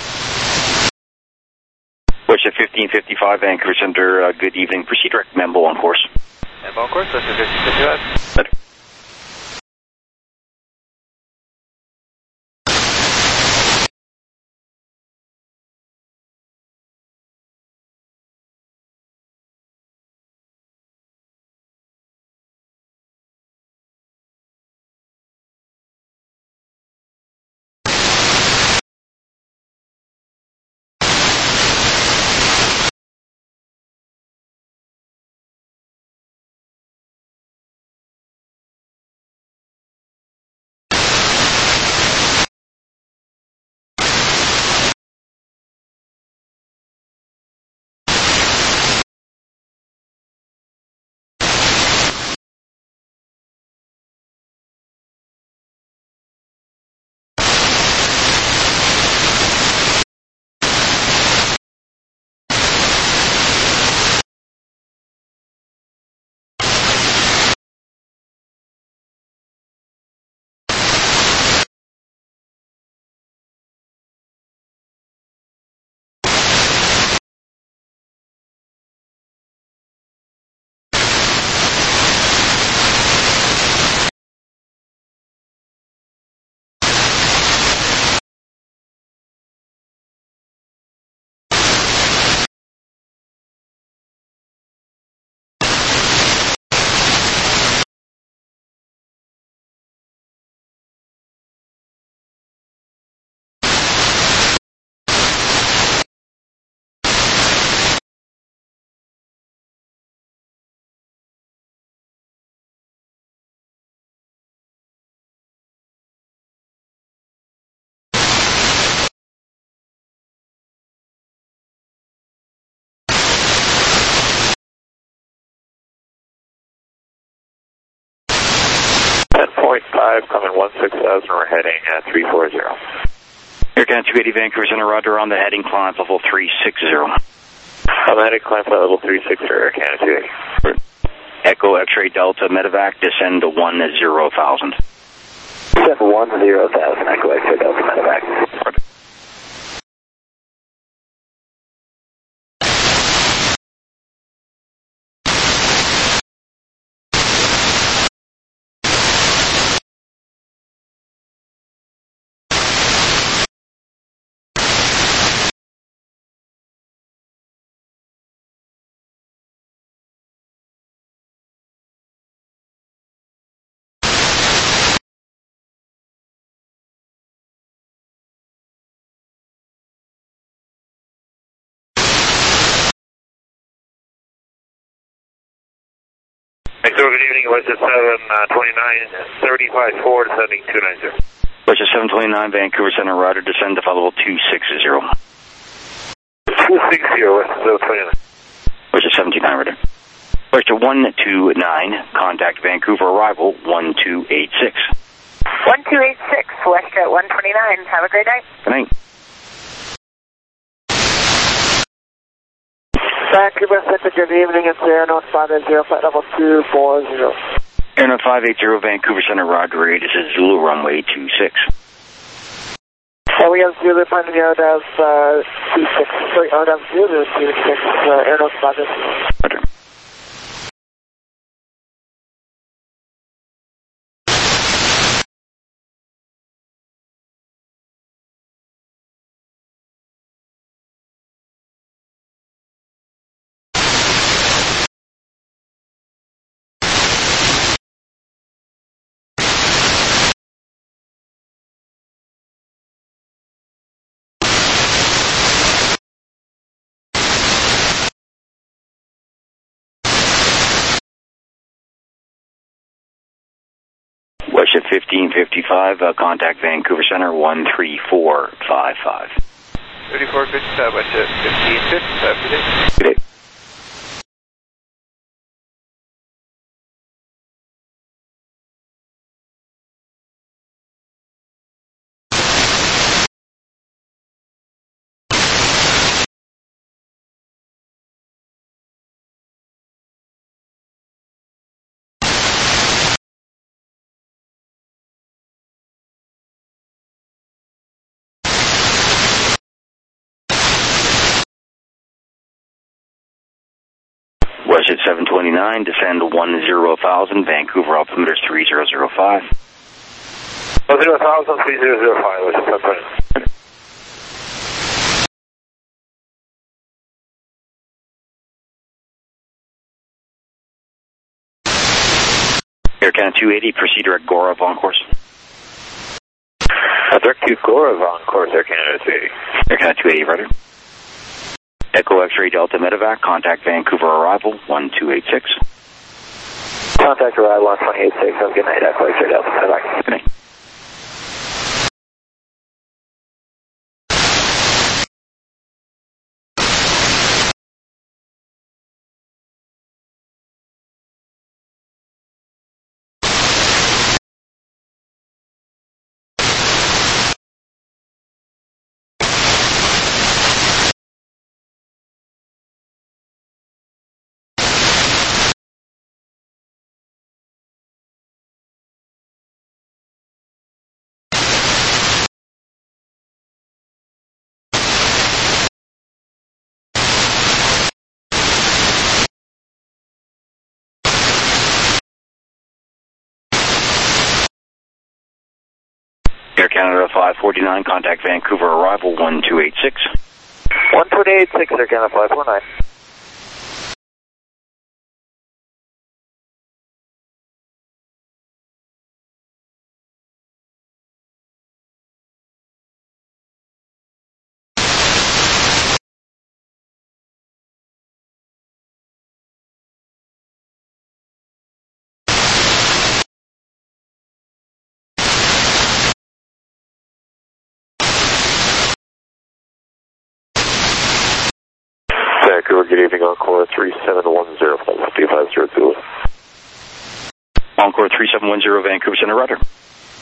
Russia fifteen fifty-five, Vancouver Center, uh, good evening. Proceed direct Membo on course. Membo on course, Russia fifteen fifty-five. Better. five, climbing one six thousand, we're heading at three four zero. Air Canada two eighty, Vancouver Center, roger, on the heading, climb level three six zero. On the heading, climb flight level three six zero, Air Canada two eighty. Echo X-ray Delta Medevac, descend to one zero thousand. Descend to one zero thousand, Echo X-ray Delta Medevac. Roger. Good evening, Western seven twenty-nine, thirty-five four, descending two ninety. Western seven twenty-nine, Vancouver Center, roger, descend to flight level two six zero. two six zero, Western seven twenty-nine. Western seventy-nine, roger. Western one two nine, contact Vancouver, arrival one two eight six. one two eight six, Western one twenty-nine, have a great night. Good night. Vancouver Center, good evening, it's Airnote five eight zero, flight level two four zero. Airnote five eight zero, Vancouver Center, roger, this is Zulu runway two six. And we have Zulu planning out of uh, two six, sorry, out of Zulu two six, uh, Airnote five eight zero. Roger. Western fifteen fifty-five, uh, contact Vancouver Center, one three four five five. thirty-four fifty-five, Western fifteen fifty-five, good day. Good day. Western seven twenty-nine, descend to one zero thousand, Vancouver altimeter three zero zero five. one zero thousand, three zero zero five, Western seven twenty-nine. Air Canada two eighty, proceed direct Gora, on course. Uh, direct to Gora, on course, Air Canada two eighty. Air Canada two eighty, roger. Echo X-ray Delta Medevac, contact Vancouver, arrival one two eight six. Contact arrival on twenty-eight six, have a good night, Echo X-ray Delta Medevac. Good night. Air Canada five forty-nine, contact Vancouver, arrival one two eight six. one two eight six, Air Canada five forty-nine. Vancouver, good evening, Encore three seven one zero, flight two five zero Zulu. Encore three seven one zero, Vancouver Center, roger.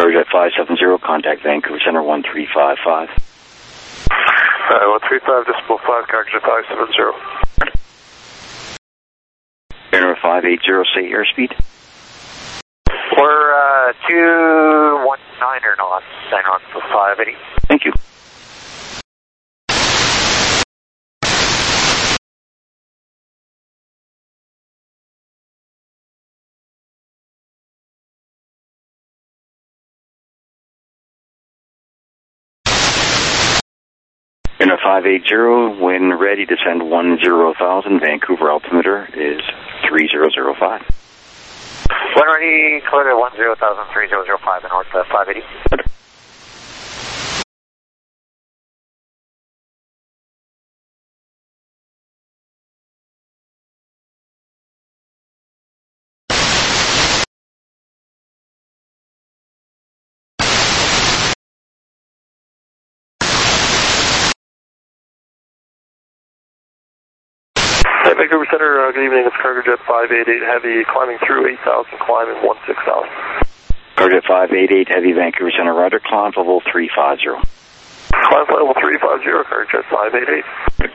Cargojet five seven zero, contact Vancouver Center one three five five. Uh, one three five, Decimal five, Cargojet five seven zero. Air number five eight zero, say airspeed. We're uh, two one nine or not, nine on for five eighty. Thank you. In a five eight zero, when ready, descend one zero thousand. Vancouver altimeter is three zero zero five. When ready, clear to one zero thousand, three zero zero five, and north uh, five eighty. Hey, Vancouver Center, uh, good evening. It's Cargojet five eight eight Heavy, climbing through eight thousand, climbing one six thousand. Cargojet five eight eight Heavy, Vancouver Center, roger, climb level three five zero. Climb level three five zero, Cargojet five eight eight.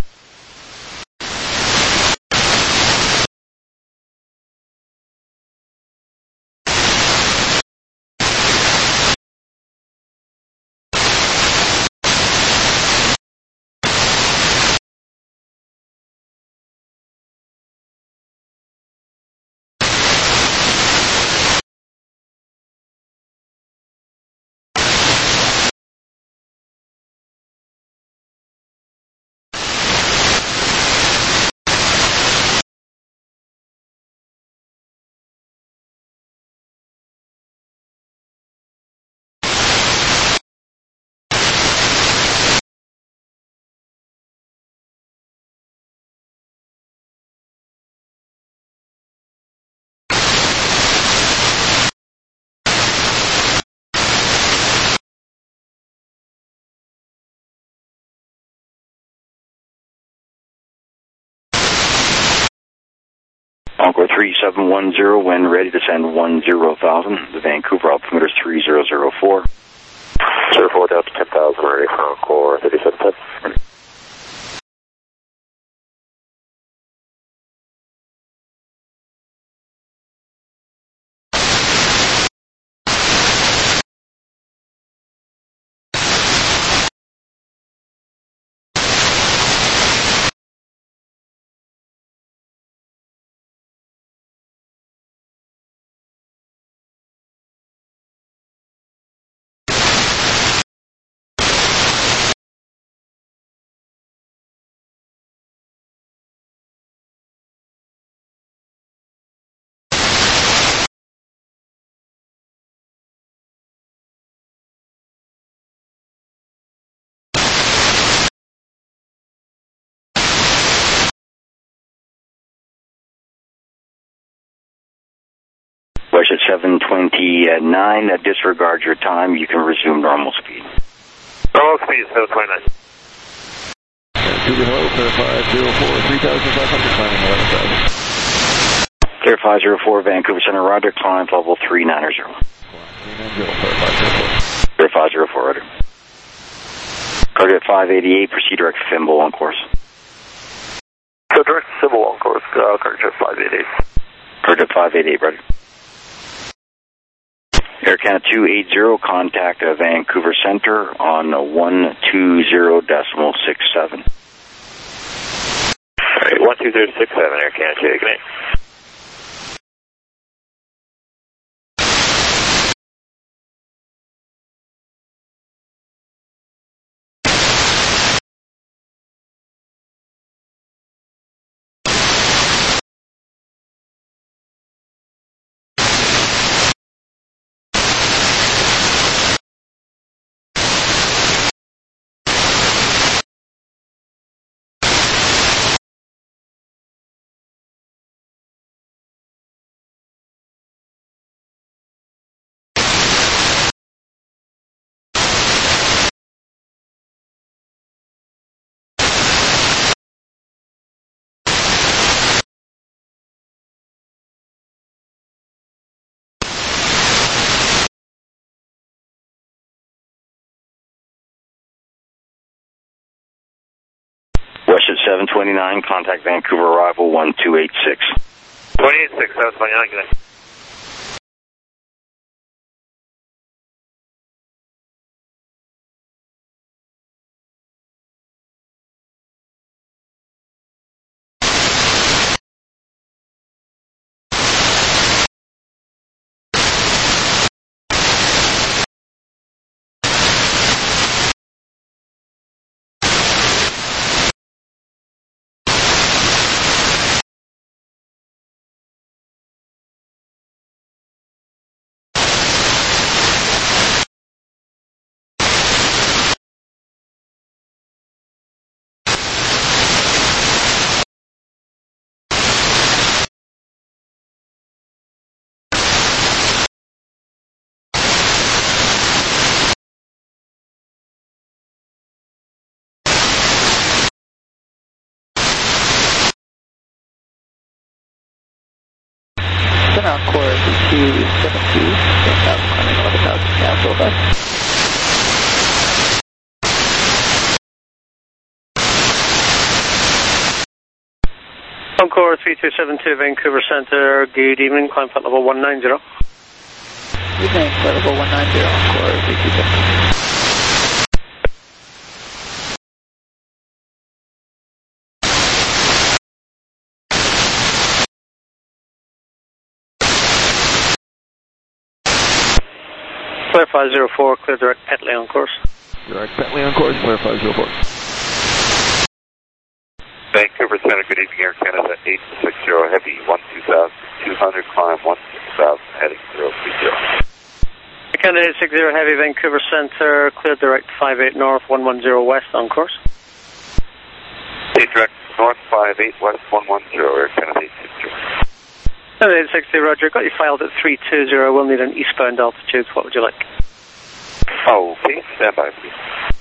Encore three seven one zero, when ready, descend one zero thousand. The Vancouver altimeter is three zero zero four. zero four down to ten thousand, ready for Encore thirty-seven ten. West at seven twenty-nine, uh, disregard your time, you can resume normal speed. Normal speed, seven twenty-nine. Cougar Hello, clear five zero four, three thousand five hundred, climbing eleven thousand. Clear five zero four, Vancouver Center, roger, climb level three nine zero. Clear five zero four, roger. Cargojet five eighty-eight, proceed direct to Fimble on course. So direct Symbol on course, uh, Cargojet five eighty-eight. Cargojet five eighty-eight, roger. Air Canada two eighty, contact uh, Vancouver Center on uh, one two zero decimal six seven. Alright, one two zero six seven, Air Canada two, good night. seven twenty-nine, contact Vancouver arrival one two eight six. one eight six, seven twenty-nine, good night. Encore two seven two, climbing eleven thousand, now go back. Encore three two seven two, Vancouver Centre, good evening, climb flight level one nine zero. Evening, flight level one nine zero, Encore three two seven two. Clear five zero four, clear direct Petley on course. Direct Petley on course, clear five zero four. Vancouver Center, good evening, Air Canada eight six zero, heavy one two thousand two hundred, climb one six thousand, heading zero three zero. Canada eight six zero, heavy Vancouver Center, clear direct five eight north, one one zero west on course. Eight direct north, five eight west, one one zero, Air Canada eight six zero. Canada eight six zero, Roger, got you filed at three two zero, we'll need an eastbound altitude, what would you like? Oh, okay, stand by please.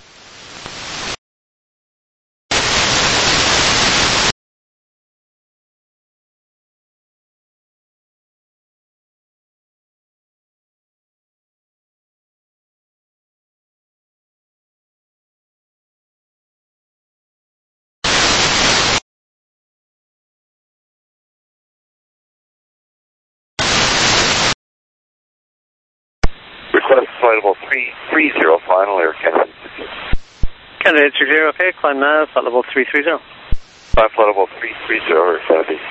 Request flight level three three zero, final Air Canada. Canada eight six zero, okay, climb now, flight level three three zero. Flight level three three zero, Air Canada.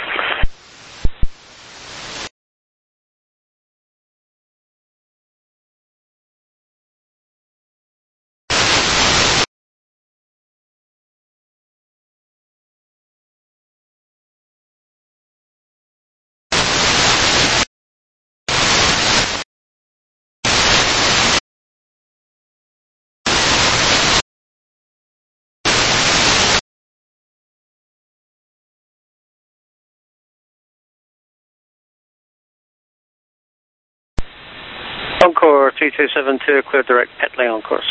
Encore three two seven two, clear direct Petley on course.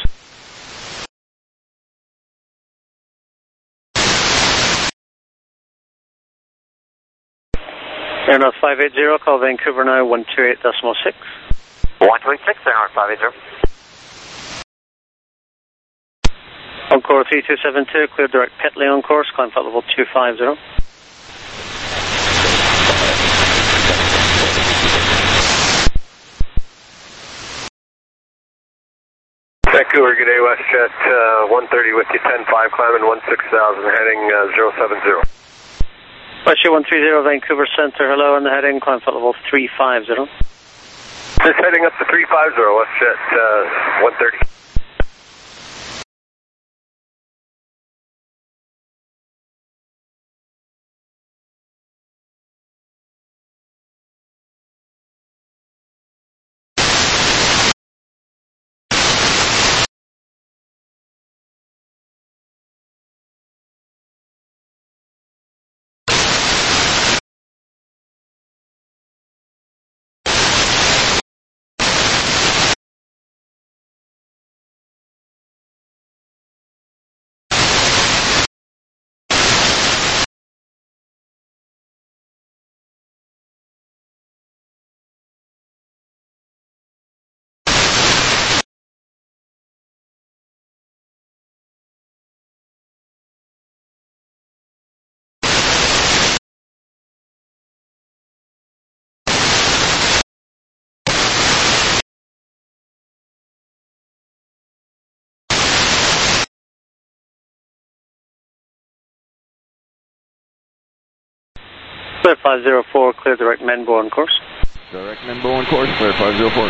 Air North five eight zero, call Vancouver now one two eight decimal six. one two eight six, Air North five eight zero. Encore three two seven two, clear direct Petley on course, climb flight level two five zero. Vancouver, good day, WestJet uh, one thirty with you, ten five, climbing one six thousand, heading uh, zero seven zero. WestJet one three zero, Vancouver Centre, hello, on the heading, climb flight level three five zero. Just heading up to three five zero, WestJet uh, one thirty. Clear five zero four, clear direct Menbo on course. Direct Menbo on course, clear five zero four.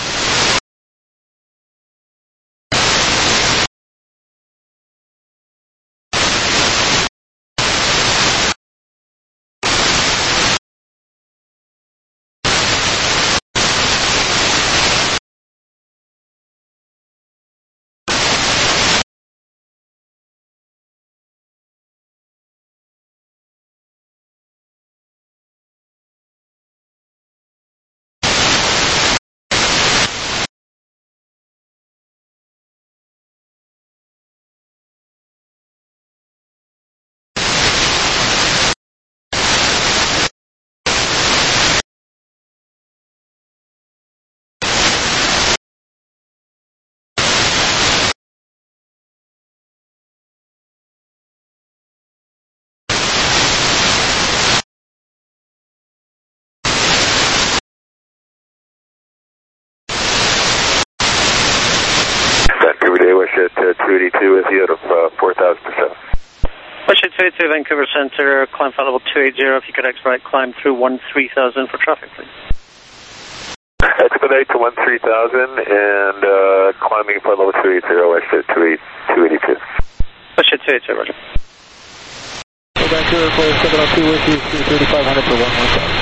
Vancouver Day, wish at uh, two eighty-two with you at uh, four thousand to seven. Wish at two eighty-two, Vancouver Centre, climb flight level two eighty, if you could expedite climb through one three thousand for traffic, please. Expedite to one three thousand and uh, climbing flight level two eighty, wish at two eighty-two. Wish at two eighty, roger. So Vancouver, clear seven oh two with you, thirty-five hundred for one one thousand.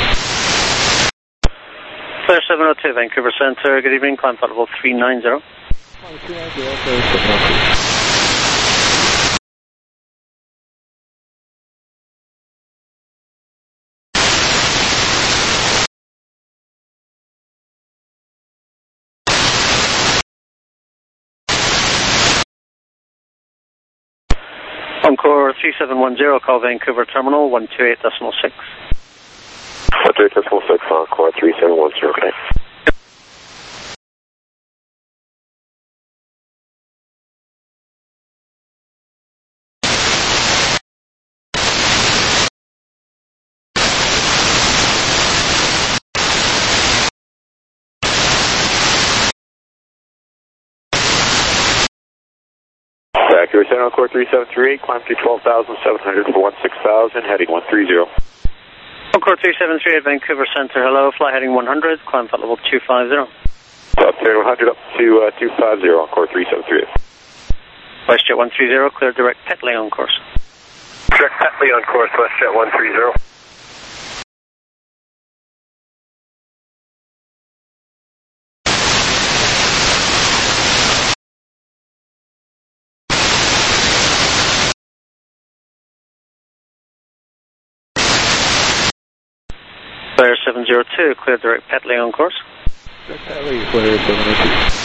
Clear seven oh two, Vancouver Centre, good evening, climb flight level three ninety. three ninety, clear seven oh two. Encore three seven one zero, call Vancouver Terminal, one two eight decimal six. one two eight decimal six, Encore three seven one zero, okay. Vancouver Center, Encore three seven three eight, climb to twelve thousand seven hundred for one six thousand, heading one three zero. Encore three seven three eight, Vancouver Centre, hello, fly heading one hundred, climb flight level two fifty. Up there one hundred up to uh, two fifty, Encore three seven three eight. WestJet one three zero, clear direct Petley on course. Direct Petley on course, WestJet one three zero. Clear seven zero two, clear direct Petley on course. Direct Petley, clear seven oh two.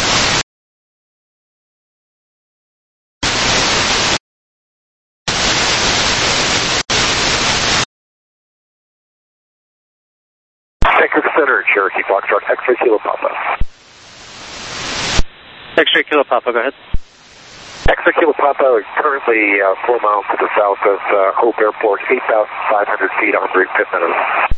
Vancouver Center, Cherokee Foxtrot, X-ray Kilo Papa. X-ray Kilo Papa, go ahead. X-ray Kilo Papa is currently uh, four miles to the south of uh, Hope Airport, eight thousand five hundred feet on route fifth minute.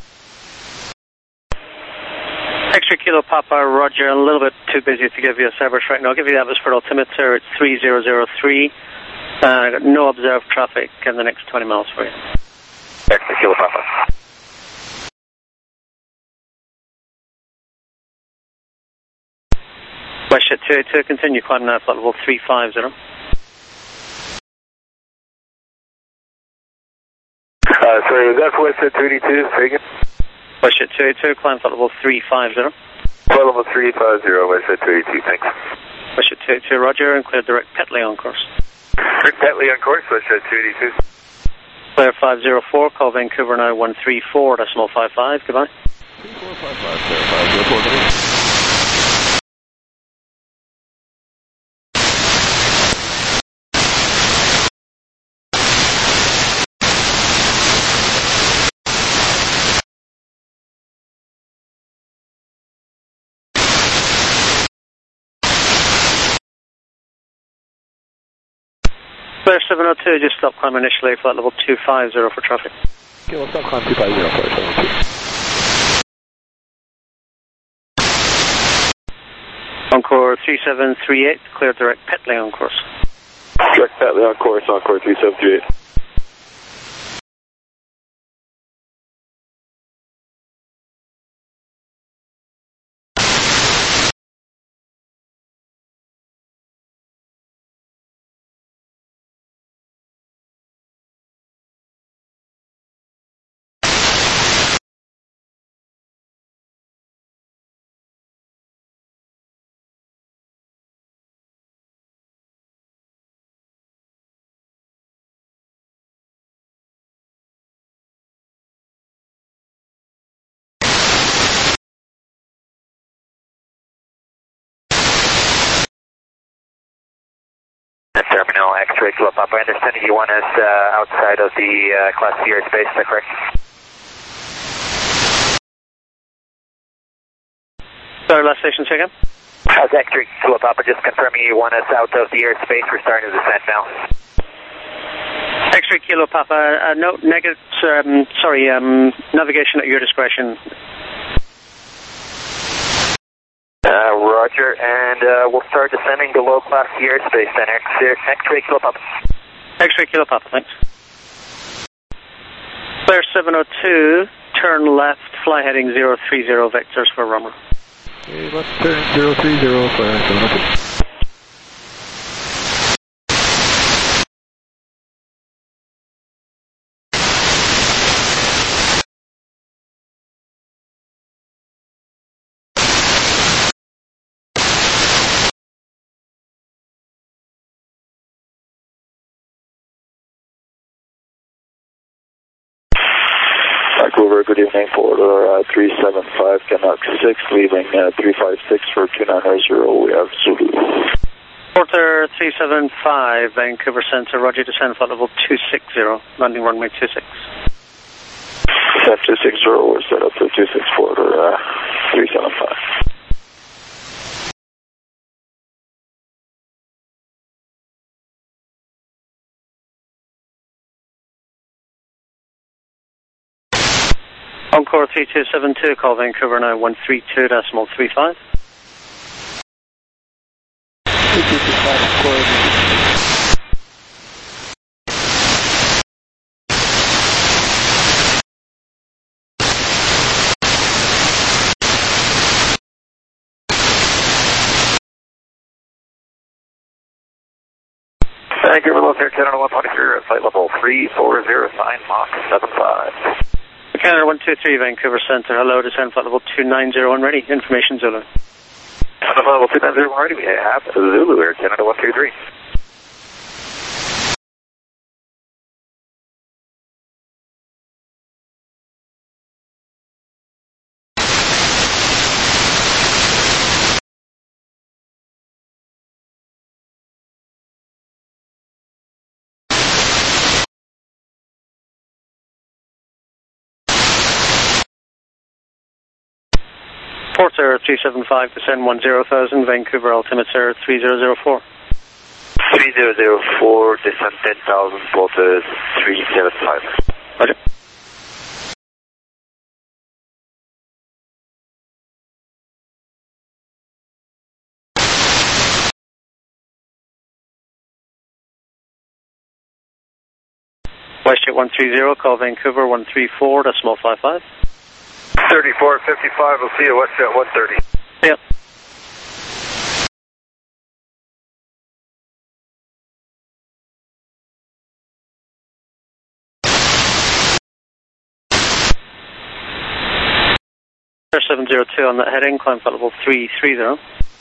X-ray Kilo Papa, roger, a little bit too busy to give you a service right now. I'll give you the atmosphere altimeter, it's three zero zero three. Uh, got no observed traffic in the next twenty miles for you. X-ray Kilo Papa. WestJet two eighty-two, continue climb now, flight level three fifty. Uh, sorry, was that for WestJet two eighty-two, Fagan? WestJet two eighty-two, climb flight level three fifty. Flight level three fifty, WestJet two eighty-two, thanks. WestJet two eighty-two, roger, and clear direct Petley on course. Direct Petley on course, WestJet two eighty-two. Clear five zero four, call Vancouver now one three four decimal five five, goodbye. three four five five, clear five zero four, goodbye. Clear seven oh two, just stop climb initially, flight level two fifty for traffic. Okay, we'll stop climb two fifty, clear seven oh two. Encore three seven three eight, clear direct Petley on course. Direct Petley on course, Encore three seven three eight. Terminal, X-ray Kilo Papa. I understand you want us uh, outside of the uh, Class C airspace, is that correct? Sorry, last station, second. How's X-ray Kilo Papa? Just confirming you want us out of the airspace. We're starting to descend now. X-ray Kilo Papa, uh, no, negative, um, sorry, um, navigation at your discretion. Uh, roger, and uh, we'll start descending below Class C airspace then. X-ray Kilo Papa. X-ray Kilo Papa, thanks. Flare seven oh two, turn left, fly heading zero three zero, vectors for runway. Okay, left turn zero three zero, fly seven oh two. Vancouver, good evening, Florida, uh, three seven five, Canuck six, leaving uh, three five six for two nine zero, we have Zulu. Porter three seven five, Vancouver Center, roger, descend flight level two six zero, landing runway two six. Descent two six zero, we're set up to two six four, uh, three seven five. Encore three two seven two, call Vancouver now one three two decimal three five. Vancouver, locator Canada one twenty-three, at flight level three four zero, sign Mach seven five. Canada one two three, Vancouver Center, hello, descend flight level two nine zero and ready, information Zulu. Descend level two nine zero and ready, we have Zulu, Air Canada one two three. Porter three seven five, descend one zero thousand, Vancouver altimeter three zero zero four. three zero zero four, descend ten thousand, Porter three seven five. Roger. WestJet one three zero, call Vancouver one three four decimal five five. thirty-four fifty-five, we'll see you WestJet one thirty. Yep. seven zero two on that heading, climb flight level three three zero.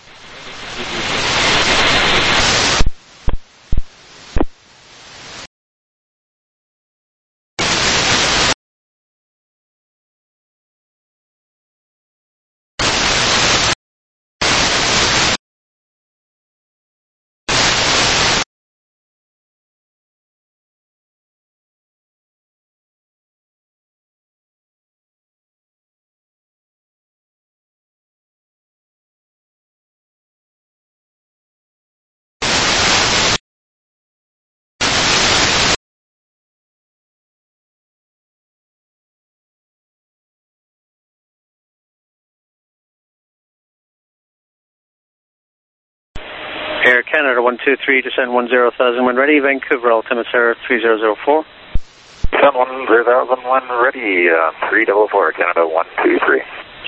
Air Canada one two three, descend one zero thousand when ready, Vancouver altimeter three zero zero four. Descend one zero thousand when ready, uh, three zero four, Canada one two three.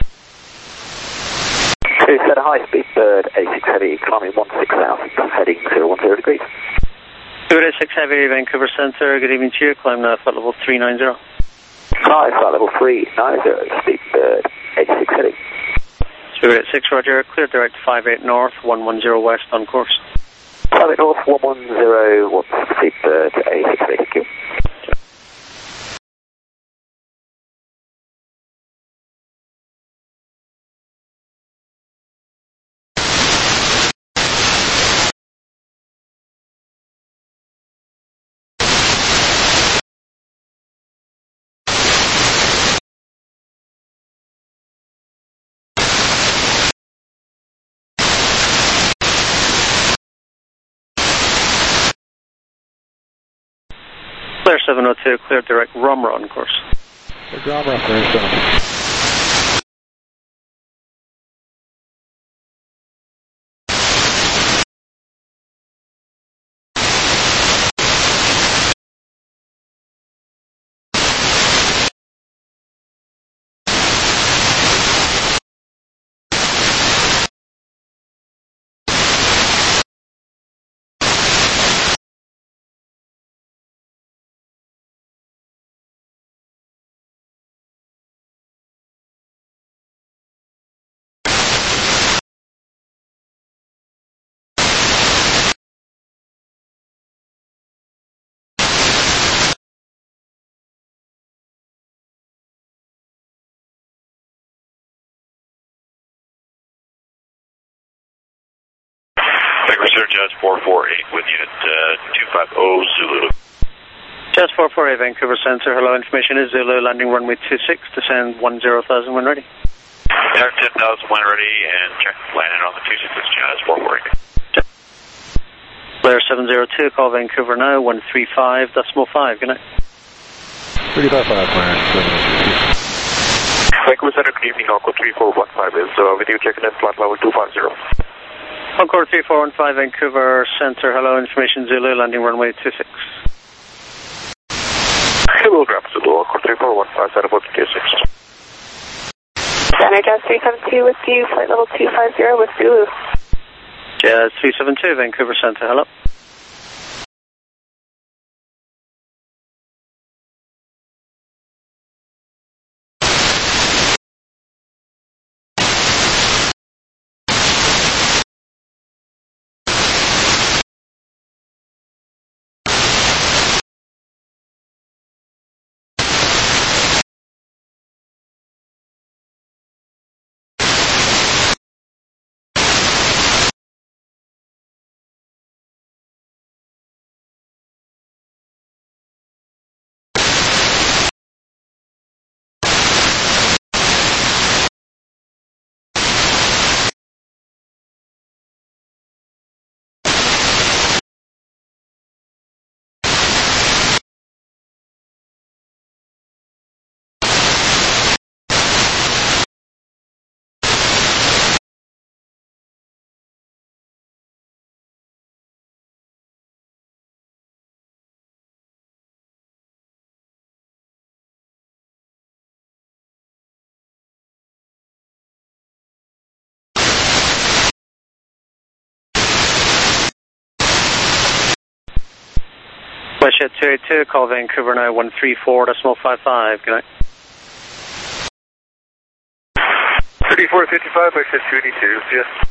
Two set a high speed bird, A six heavy, climbing one six thousand, heading zero one zero degrees. two eight six heavy, Vancouver Center, good evening to you, climb now flight level three nine zero. Hi, flight level three nine zero, speed bird, A six heavy. two eight six, roger, clear direct five eight north, one one zero west on course. five eight north, one one zero, one speed bird, A six heavy, thank you. seven oh two, clear direct Romra on course. Romra, clear seven. Vancouver Jazz four four eight with unit uh, two five zero Zulu. Jazz four four eight, Vancouver Center. Hello, information is Zulu, landing runway two six, descend one zero thousand when ready. ten thousand when ready, and check landing on the two six Jazz four four eight. Blair seven zero two, call Vancouver now, one three five decimal five, good night. three five five, Blair, seven zero two. Vancouver Center, good evening, Encore three four one five is uh, with you checking in flight level two five zero. Encore three four one five, Vancouver Center. Hello, information Zulu, landing runway two six. Hello, Grab Zulu, Encore three four one five, set about two six. Center Jazz three seven two with you, flight level two five zero with Zulu. Jazz three seven two, Vancouver Center. Hello. Westjet two eight two, call Vancouver now, one three four decimal five five, good night. thirty-four fifty-five, Westjet two eighty-two, yes.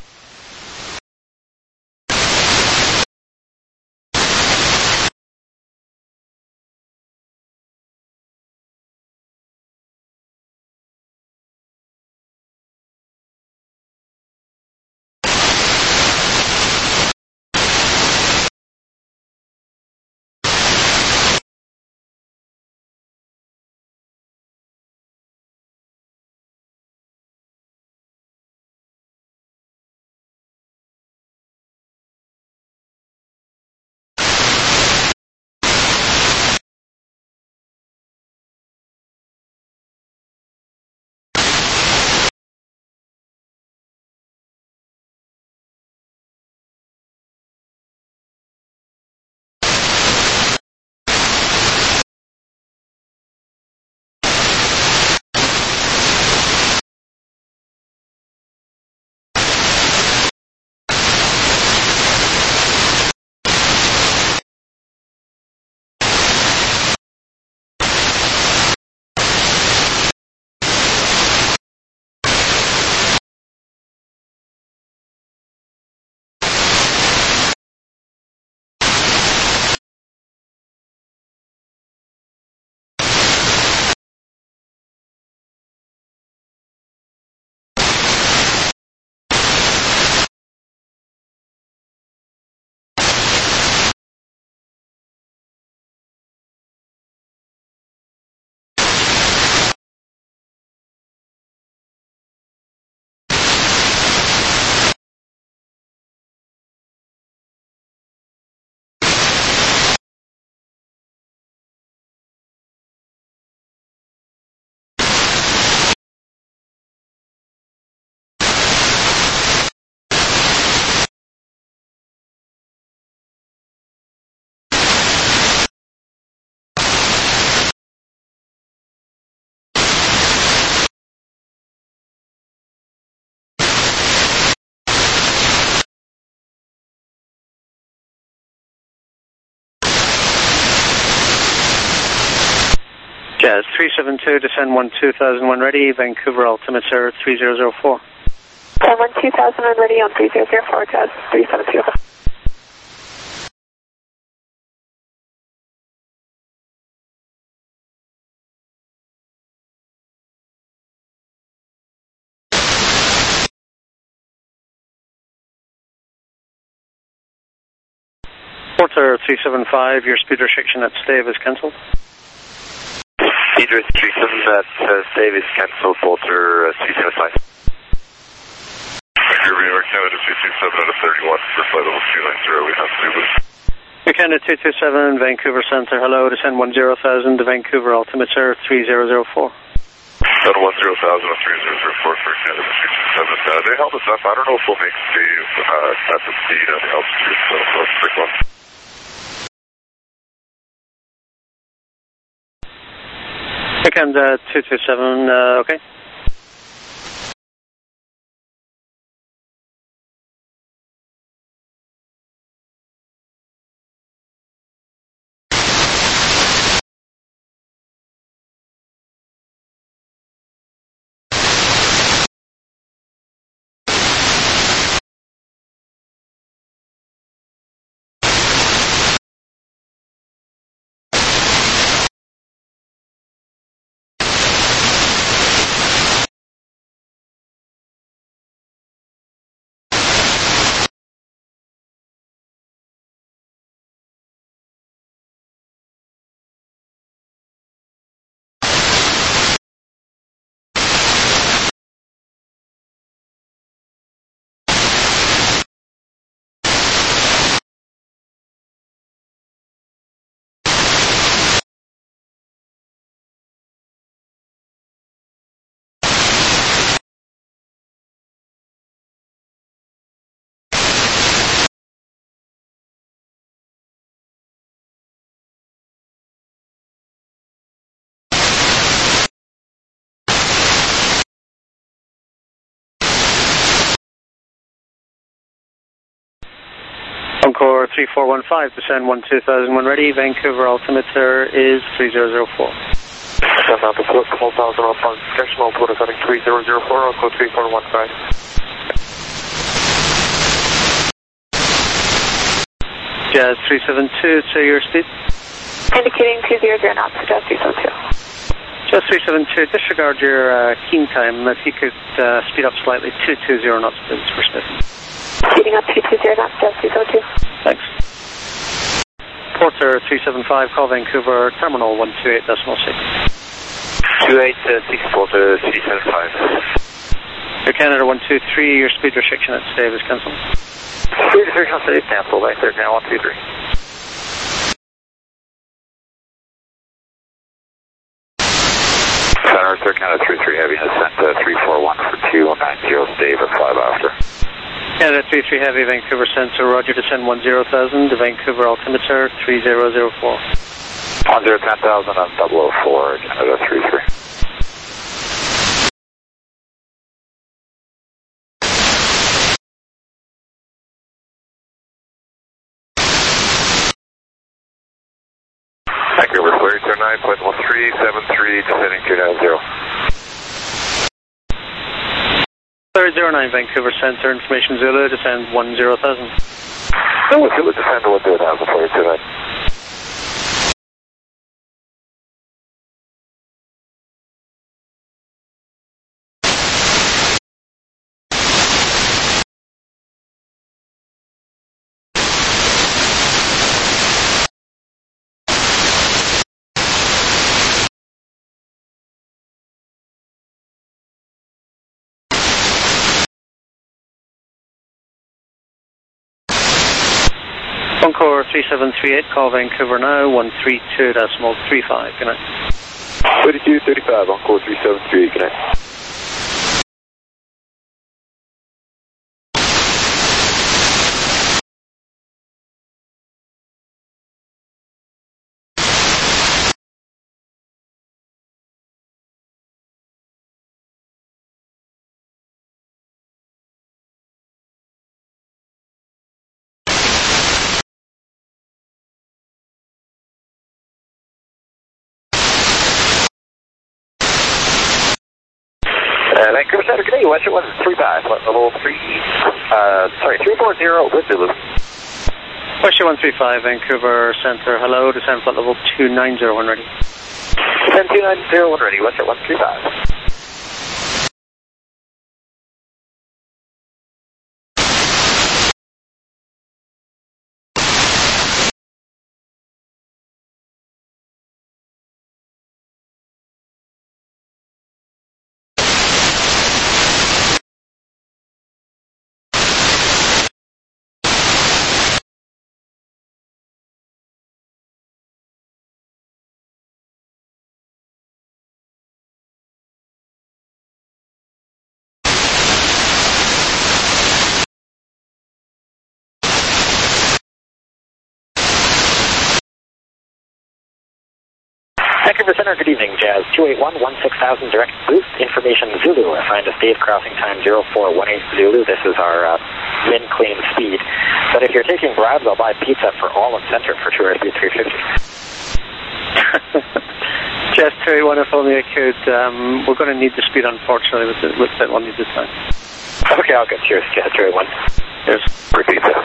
Jazz three seven two, descend one two thousand one ready, Vancouver altimeter three zero zero four. ten one two thousand one ready on three zero zero four, Jazz three seven two. Porter three seven five, your speed restriction at Stave is cancelled. Speed restriction at uh, Stave is cancelled, Porter uh, three seven five. Vancouver, New York, Canada two two seven out of thirty-one for flight level two nine zero, we have Zulu. Your Canada two two seven, Vancouver Center, hello, descend one zero thousand to Vancouver altimeter three zero zero four. Descend one zero thousand on three zero zero four for Canada two two seven. Uh, they held us up, I don't know if we'll make Steve uh, at the speed at the altitude, so let's pick one. Canada two two seven, uh, okay. Encore three four one five, descend one two thousand one ready, Vancouver altimeter is three zero zero four. Descend out the foot, one thousand on front, decimal, put us heading three zero zero four, I'll go three four one five. Jazz three seven two, say your speed. Indicating two zero zero knots, Jazz three seven two. Jazz three seven two, disregard your uh, keen time, if you could uh, speed up slightly, two two zero knots please for Smith. Speeding up two two zero knots, Jazz three seven two. Thanks. Porter three seven five, call Vancouver, terminal one two eight decimal six. two eight six, Porter three seven five. Your Canada one two three, your speed restriction at Stave is cancelled. Speed restriction at Stave cancelled, right there, Canada one two three. Center, third Canada three three heavy, descent uh, three four one for two nine zero, Stave at five after. Canada three three heavy, Vancouver Center, roger, descend one zero thousand to Vancouver altimeter three zero zero four. one zero ten thousand on double oh four, Canada three three. Vancouver, clear two nine point one three seven three, descending two nine zero. zero nine Vancouver Center, information Zulu, descend one zero thousand. Zulu, Zulu, descend one zero thousand for you tonight. Encore three seven three eight, call Vancouver now, one three two decimal three five, good night. thirty-two thirty-five, Encore three seven three eight, good night. Uh, Vancouver Center, good day, Western one three five, level three, uh, sorry, three four zero with Zulu. Western one three five, Vancouver Center, hello, descend flight level two nine zero one ready. Descend two nine zero one ready, Western one three five. Vancouver Center, good evening, Jazz two eight one, one six thousand, direct boost, information Zulu, assigned to Steve, crossing time zero four one eight Zulu, this is our uh, min clean speed, but if you're taking bribes, I'll buy pizza for all in center for two R S B three fifty. Jazz two eight one, if only I could, um, we're going to need the speed, unfortunately, with, the, with that one you this time. Okay, I'll go, cheers, Jazz two eight one. Cheers. For pizza.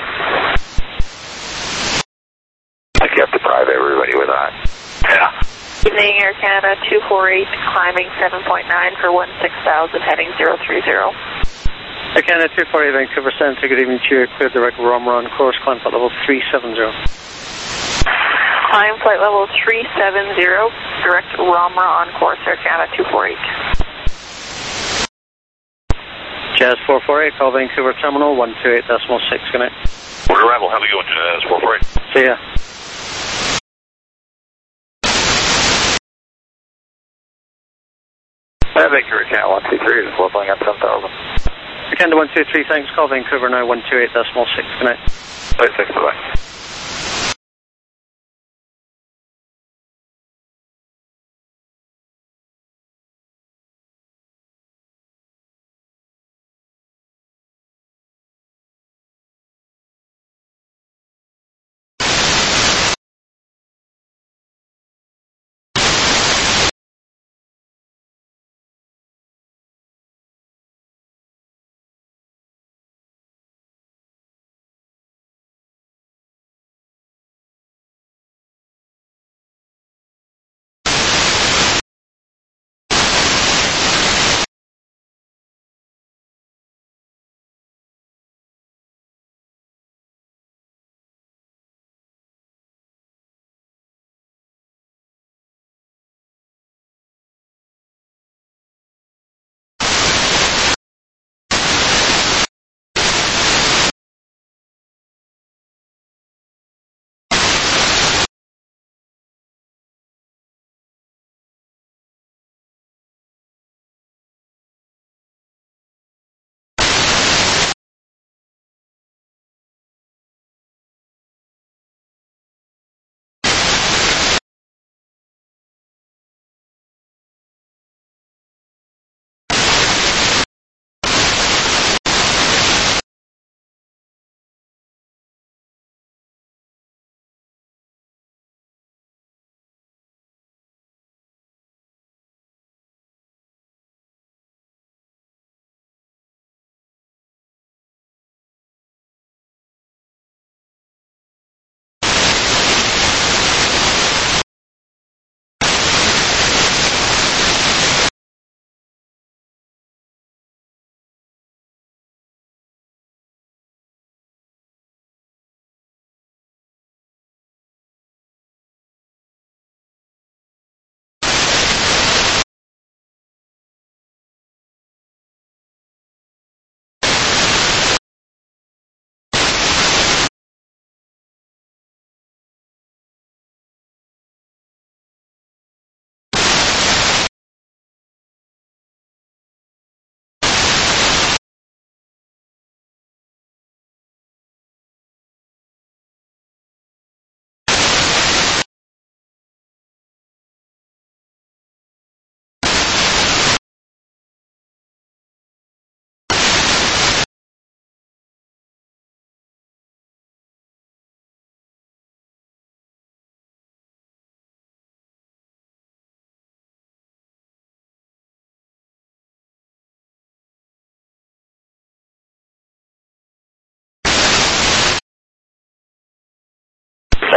I kept to bribe everybody with that. Yeah. Evening, Air Canada two four eight, climbing seven point nine for one six thousand, heading zero three zero. Air Canada two four eight, Vancouver Center, good evening to you, clear direct Romra on course, climb flight level three seven zero. Climb flight level three seven zero, direct Romra on course, Air Canada two four eight. Jazz four four eight, call Vancouver Terminal, one two eight decimal six, good night. We're arrival, how are we going, Jazz four four eight? See ya. Uh, Vancouver Canada one two three, just leveling up ten thousand. Canada one two three, thanks, call Vancouver now, one two eight decimal six, good night. Bye, six, bye-bye.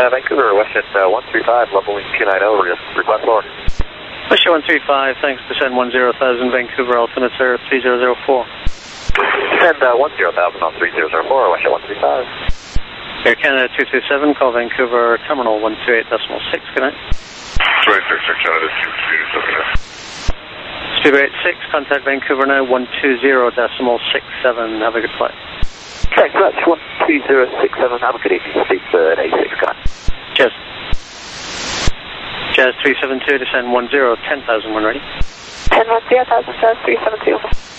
Uh, Vancouver, WestJet uh, one three five, leveling two nine zero, request lower. WestJet one three five, thanks, descend one zero thousand, Vancouver, altimeter three zero zero four. Descend uh, one zero thousand on three zero zero four, WestJet one three five. Air Canada two two seven, call Vancouver, terminal one two eight point six, good night. Right, sir, sir, Canada two two seven. Speedway eight six, contact Vancouver now, one two zero point six seven, have a good flight. Thanks much, one two zero six seven, have a good evening, speak to eight six, good night. Cheers. Jazz three seven two, descend one zero, ten thousand, when ready. ten one zero thousand, Jazz three seven two.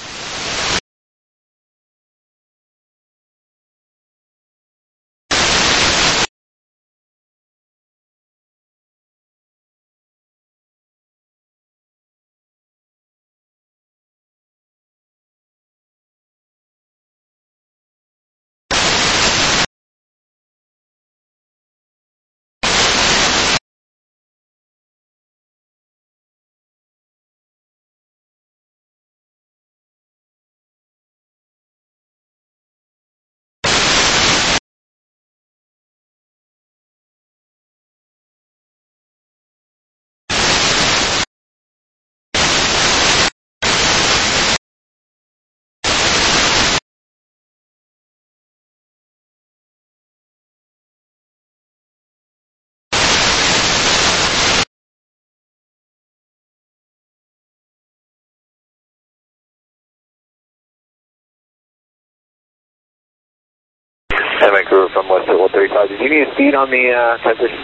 And Vancouver from WestJet one three five, did you need a speed on the uh, transition?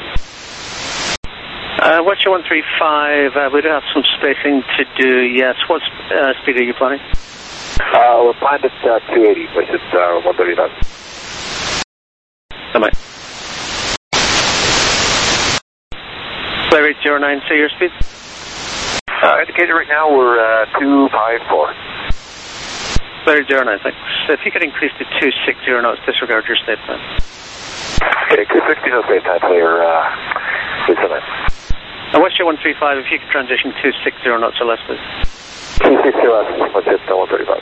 Uh, WestJet one three five, uh, we do have some spacing to do, yes. What uh, speed are you planning? Uh, we're planned at uh, two eighty, which is uh, one thirty-five. Come on. Flight rate zero nine, say your speed? Uh, indicated right now we're uh, two five four. Flight rate zero nine, thanks. If you could increase to two sixty knots, disregard your state plan. Okay, two sixty no state time, clear, uh, please come in. Now, WestJet one three five, if you could transition two sixty knots or less, please. two sixty or less, WestJet one thirty-five.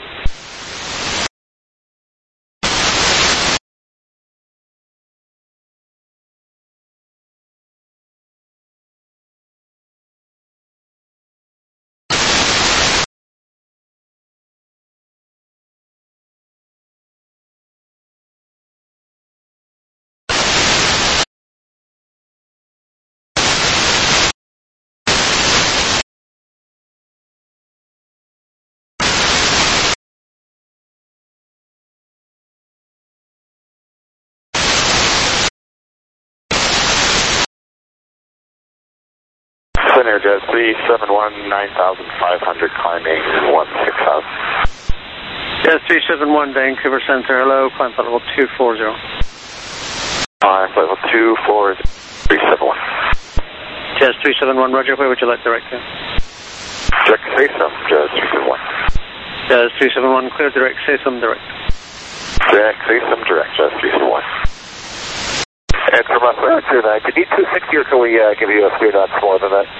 Air Jazz three seven one, nine thousand five hundred, climbing one six thousand. Jazz three seven one, Vancouver Center, hello, climb flight level two four zero. Climb flight level two four zero, three seven one. Jazz three seven one, roger, where would you like direct to? Direct to Saysom, Jazz three seven one. Jazz three seven one, clear direct, Saysom direct. Direct, Saysom direct, Jazz three seven one. And from us, uh, two nine, do you need two sixty or can we uh, give you a few knots more than that?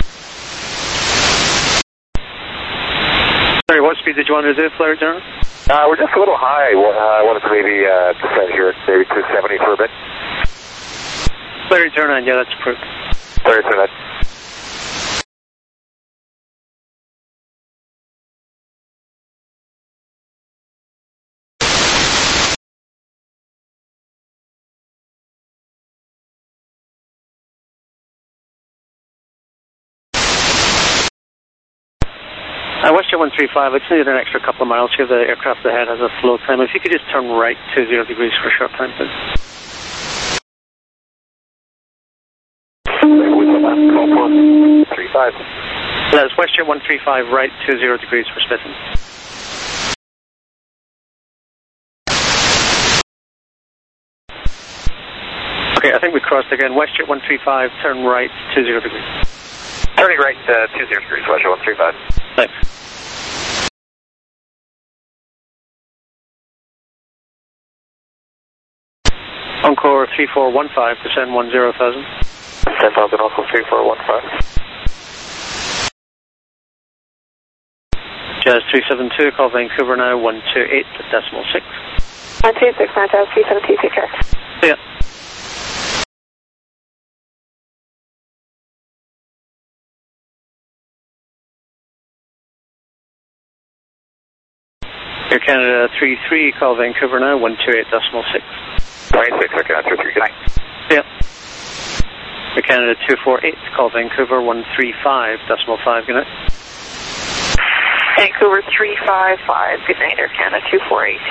Sorry, what speed did you want to do, Flare General? Uh, we're just a little high. Well, uh, I wanted to maybe uh, descend here at maybe two seventy for a bit. Flare turn on, yeah, that's approved. Flare turn on. I WestJet one three five, I just needed an extra couple of miles here. The aircraft ahead has a flow time. If you could just turn right to zero degrees for a short time, please. three five. That's WestJet one three five, right to zero degrees for Smithson. Okay, I think we crossed again. WestJet one three five, turn right to zero degrees. Turning right uh, to zero degrees, WestJet one three five. Thanks. Encore three four one five, descend one zero thousand. ten thousand, also three four one five. Jazz three seven two, call Vancouver now, one two eight decimal six. one two six nine, Jazz three seven two, take care. See ya. Air Canada three three, call Vancouver now, one two eight decimal six. twenty-six, Air Canada three three, good night. Yeah. Air Canada two four eight, call Vancouver one three five decimal five, good night. Vancouver three five five, good night, Air Canada two four eight.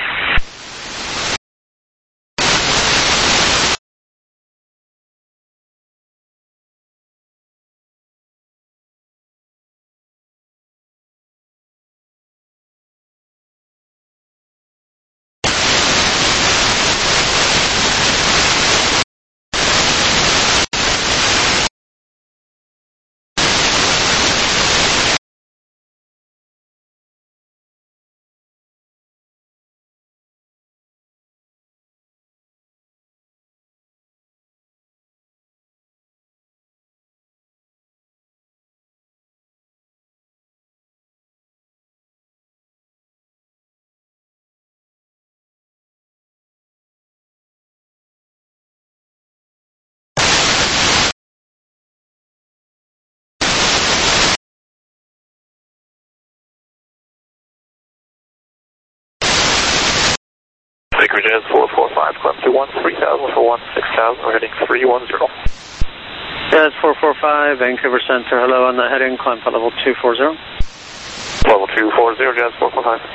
Baker Jazz four four five, climb to one three thousand for one six thousand, we're heading three one zero. Jazz four four five, Vancouver Center, hello on the heading, climb for level two four zero. Level two four zero, Jazz four four five.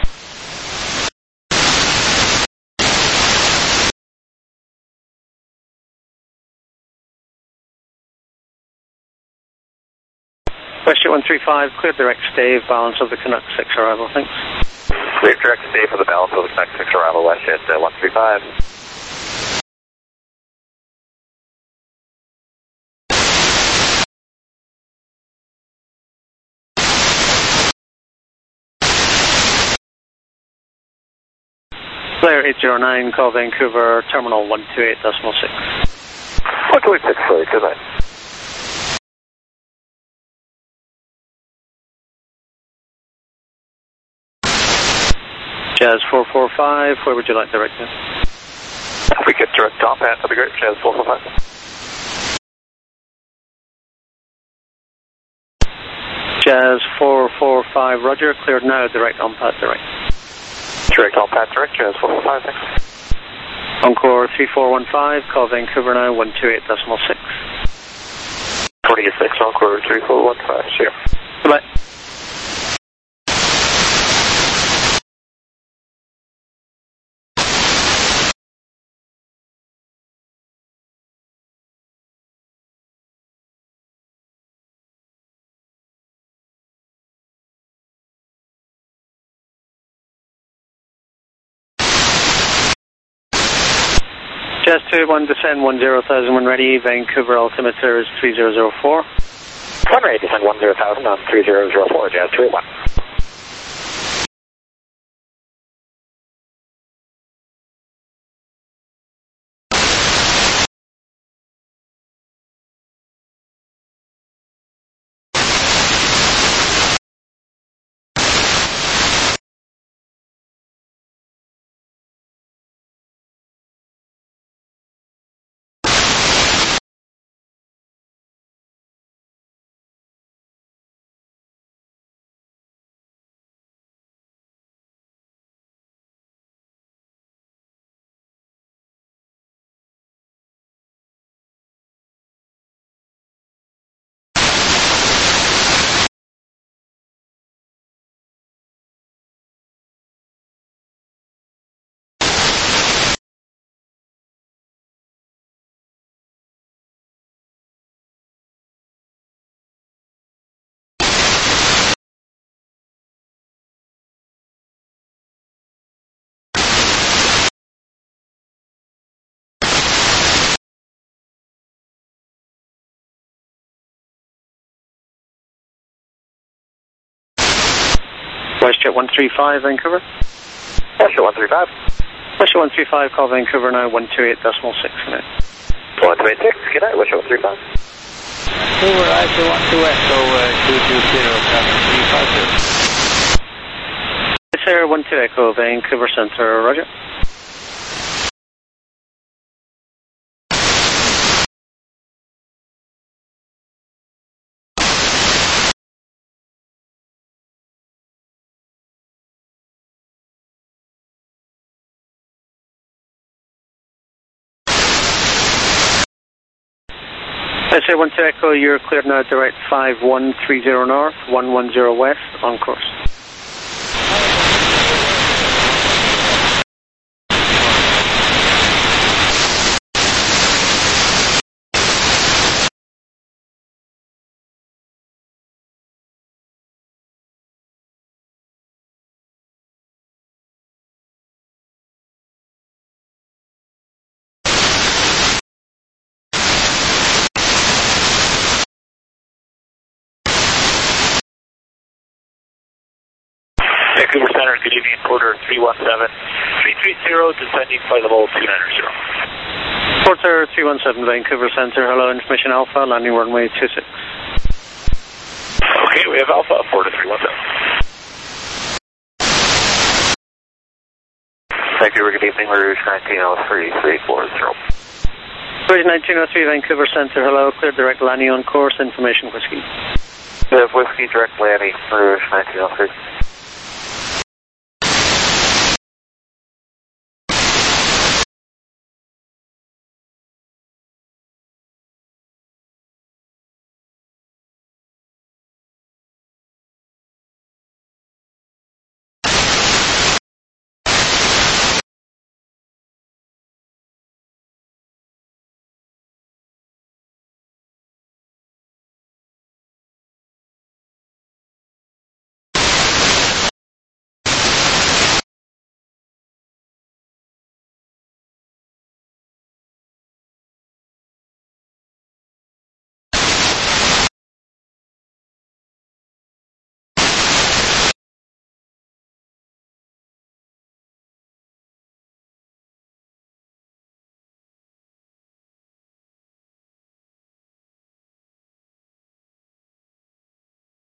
Westjet one three five, clear direct stay, balance of the Canuck six arrival, thanks. Clear direct stay for the balance of the Canuck six arrival, Westjet uh, one three five. Clear eight zero nine, call Vancouver, terminal one two eight decimal six. one two eight six, sorry, good night. Jazz four four five, where would you like directed? If we get direct top hat, that'd be great, Jazz four four five. Jazz four four five, roger, cleared now, direct on pad direct. Direct on pad direct, Jazz four four five, thanks. Encore three four one five, call Vancouver now, one two eight decimal six. twenty-six, Encore three four one five, see you. Goodbye. Jazz two one, descend one zero thousand when ready, Vancouver altimeter is three zero zero four. One ready, descend one zero thousand on three zero zero four, Jazz two eight one. Westjet one three five, Vancouver. Westjet one three five. Westjet one three five, call Vancouver now, one two eight decimal six, good night. one two eight six, good night, Westjet one three five. Vancouver, I two one two Echo, two two zero, seven three five zero. Yes, sir, one two Echo, Vancouver Center, roger. S A one two Echo, you're cleared now direct five one three zero north, one one zero west, on course. Vancouver Center, good evening, Porter three one seven, three three zero, descending flight level two nine zero. Porter three one seven, Vancouver Center, hello, information Alpha, landing runway two six. Okay, we have Alpha, Porter three one seven. Vancouver, good evening, Rouge nineteen oh three, three four zero. Rouge nineteen oh three, Vancouver Center, hello, clear direct landing on course, information Whiskey. We have Whiskey, direct landing, Rouge nineteen oh three.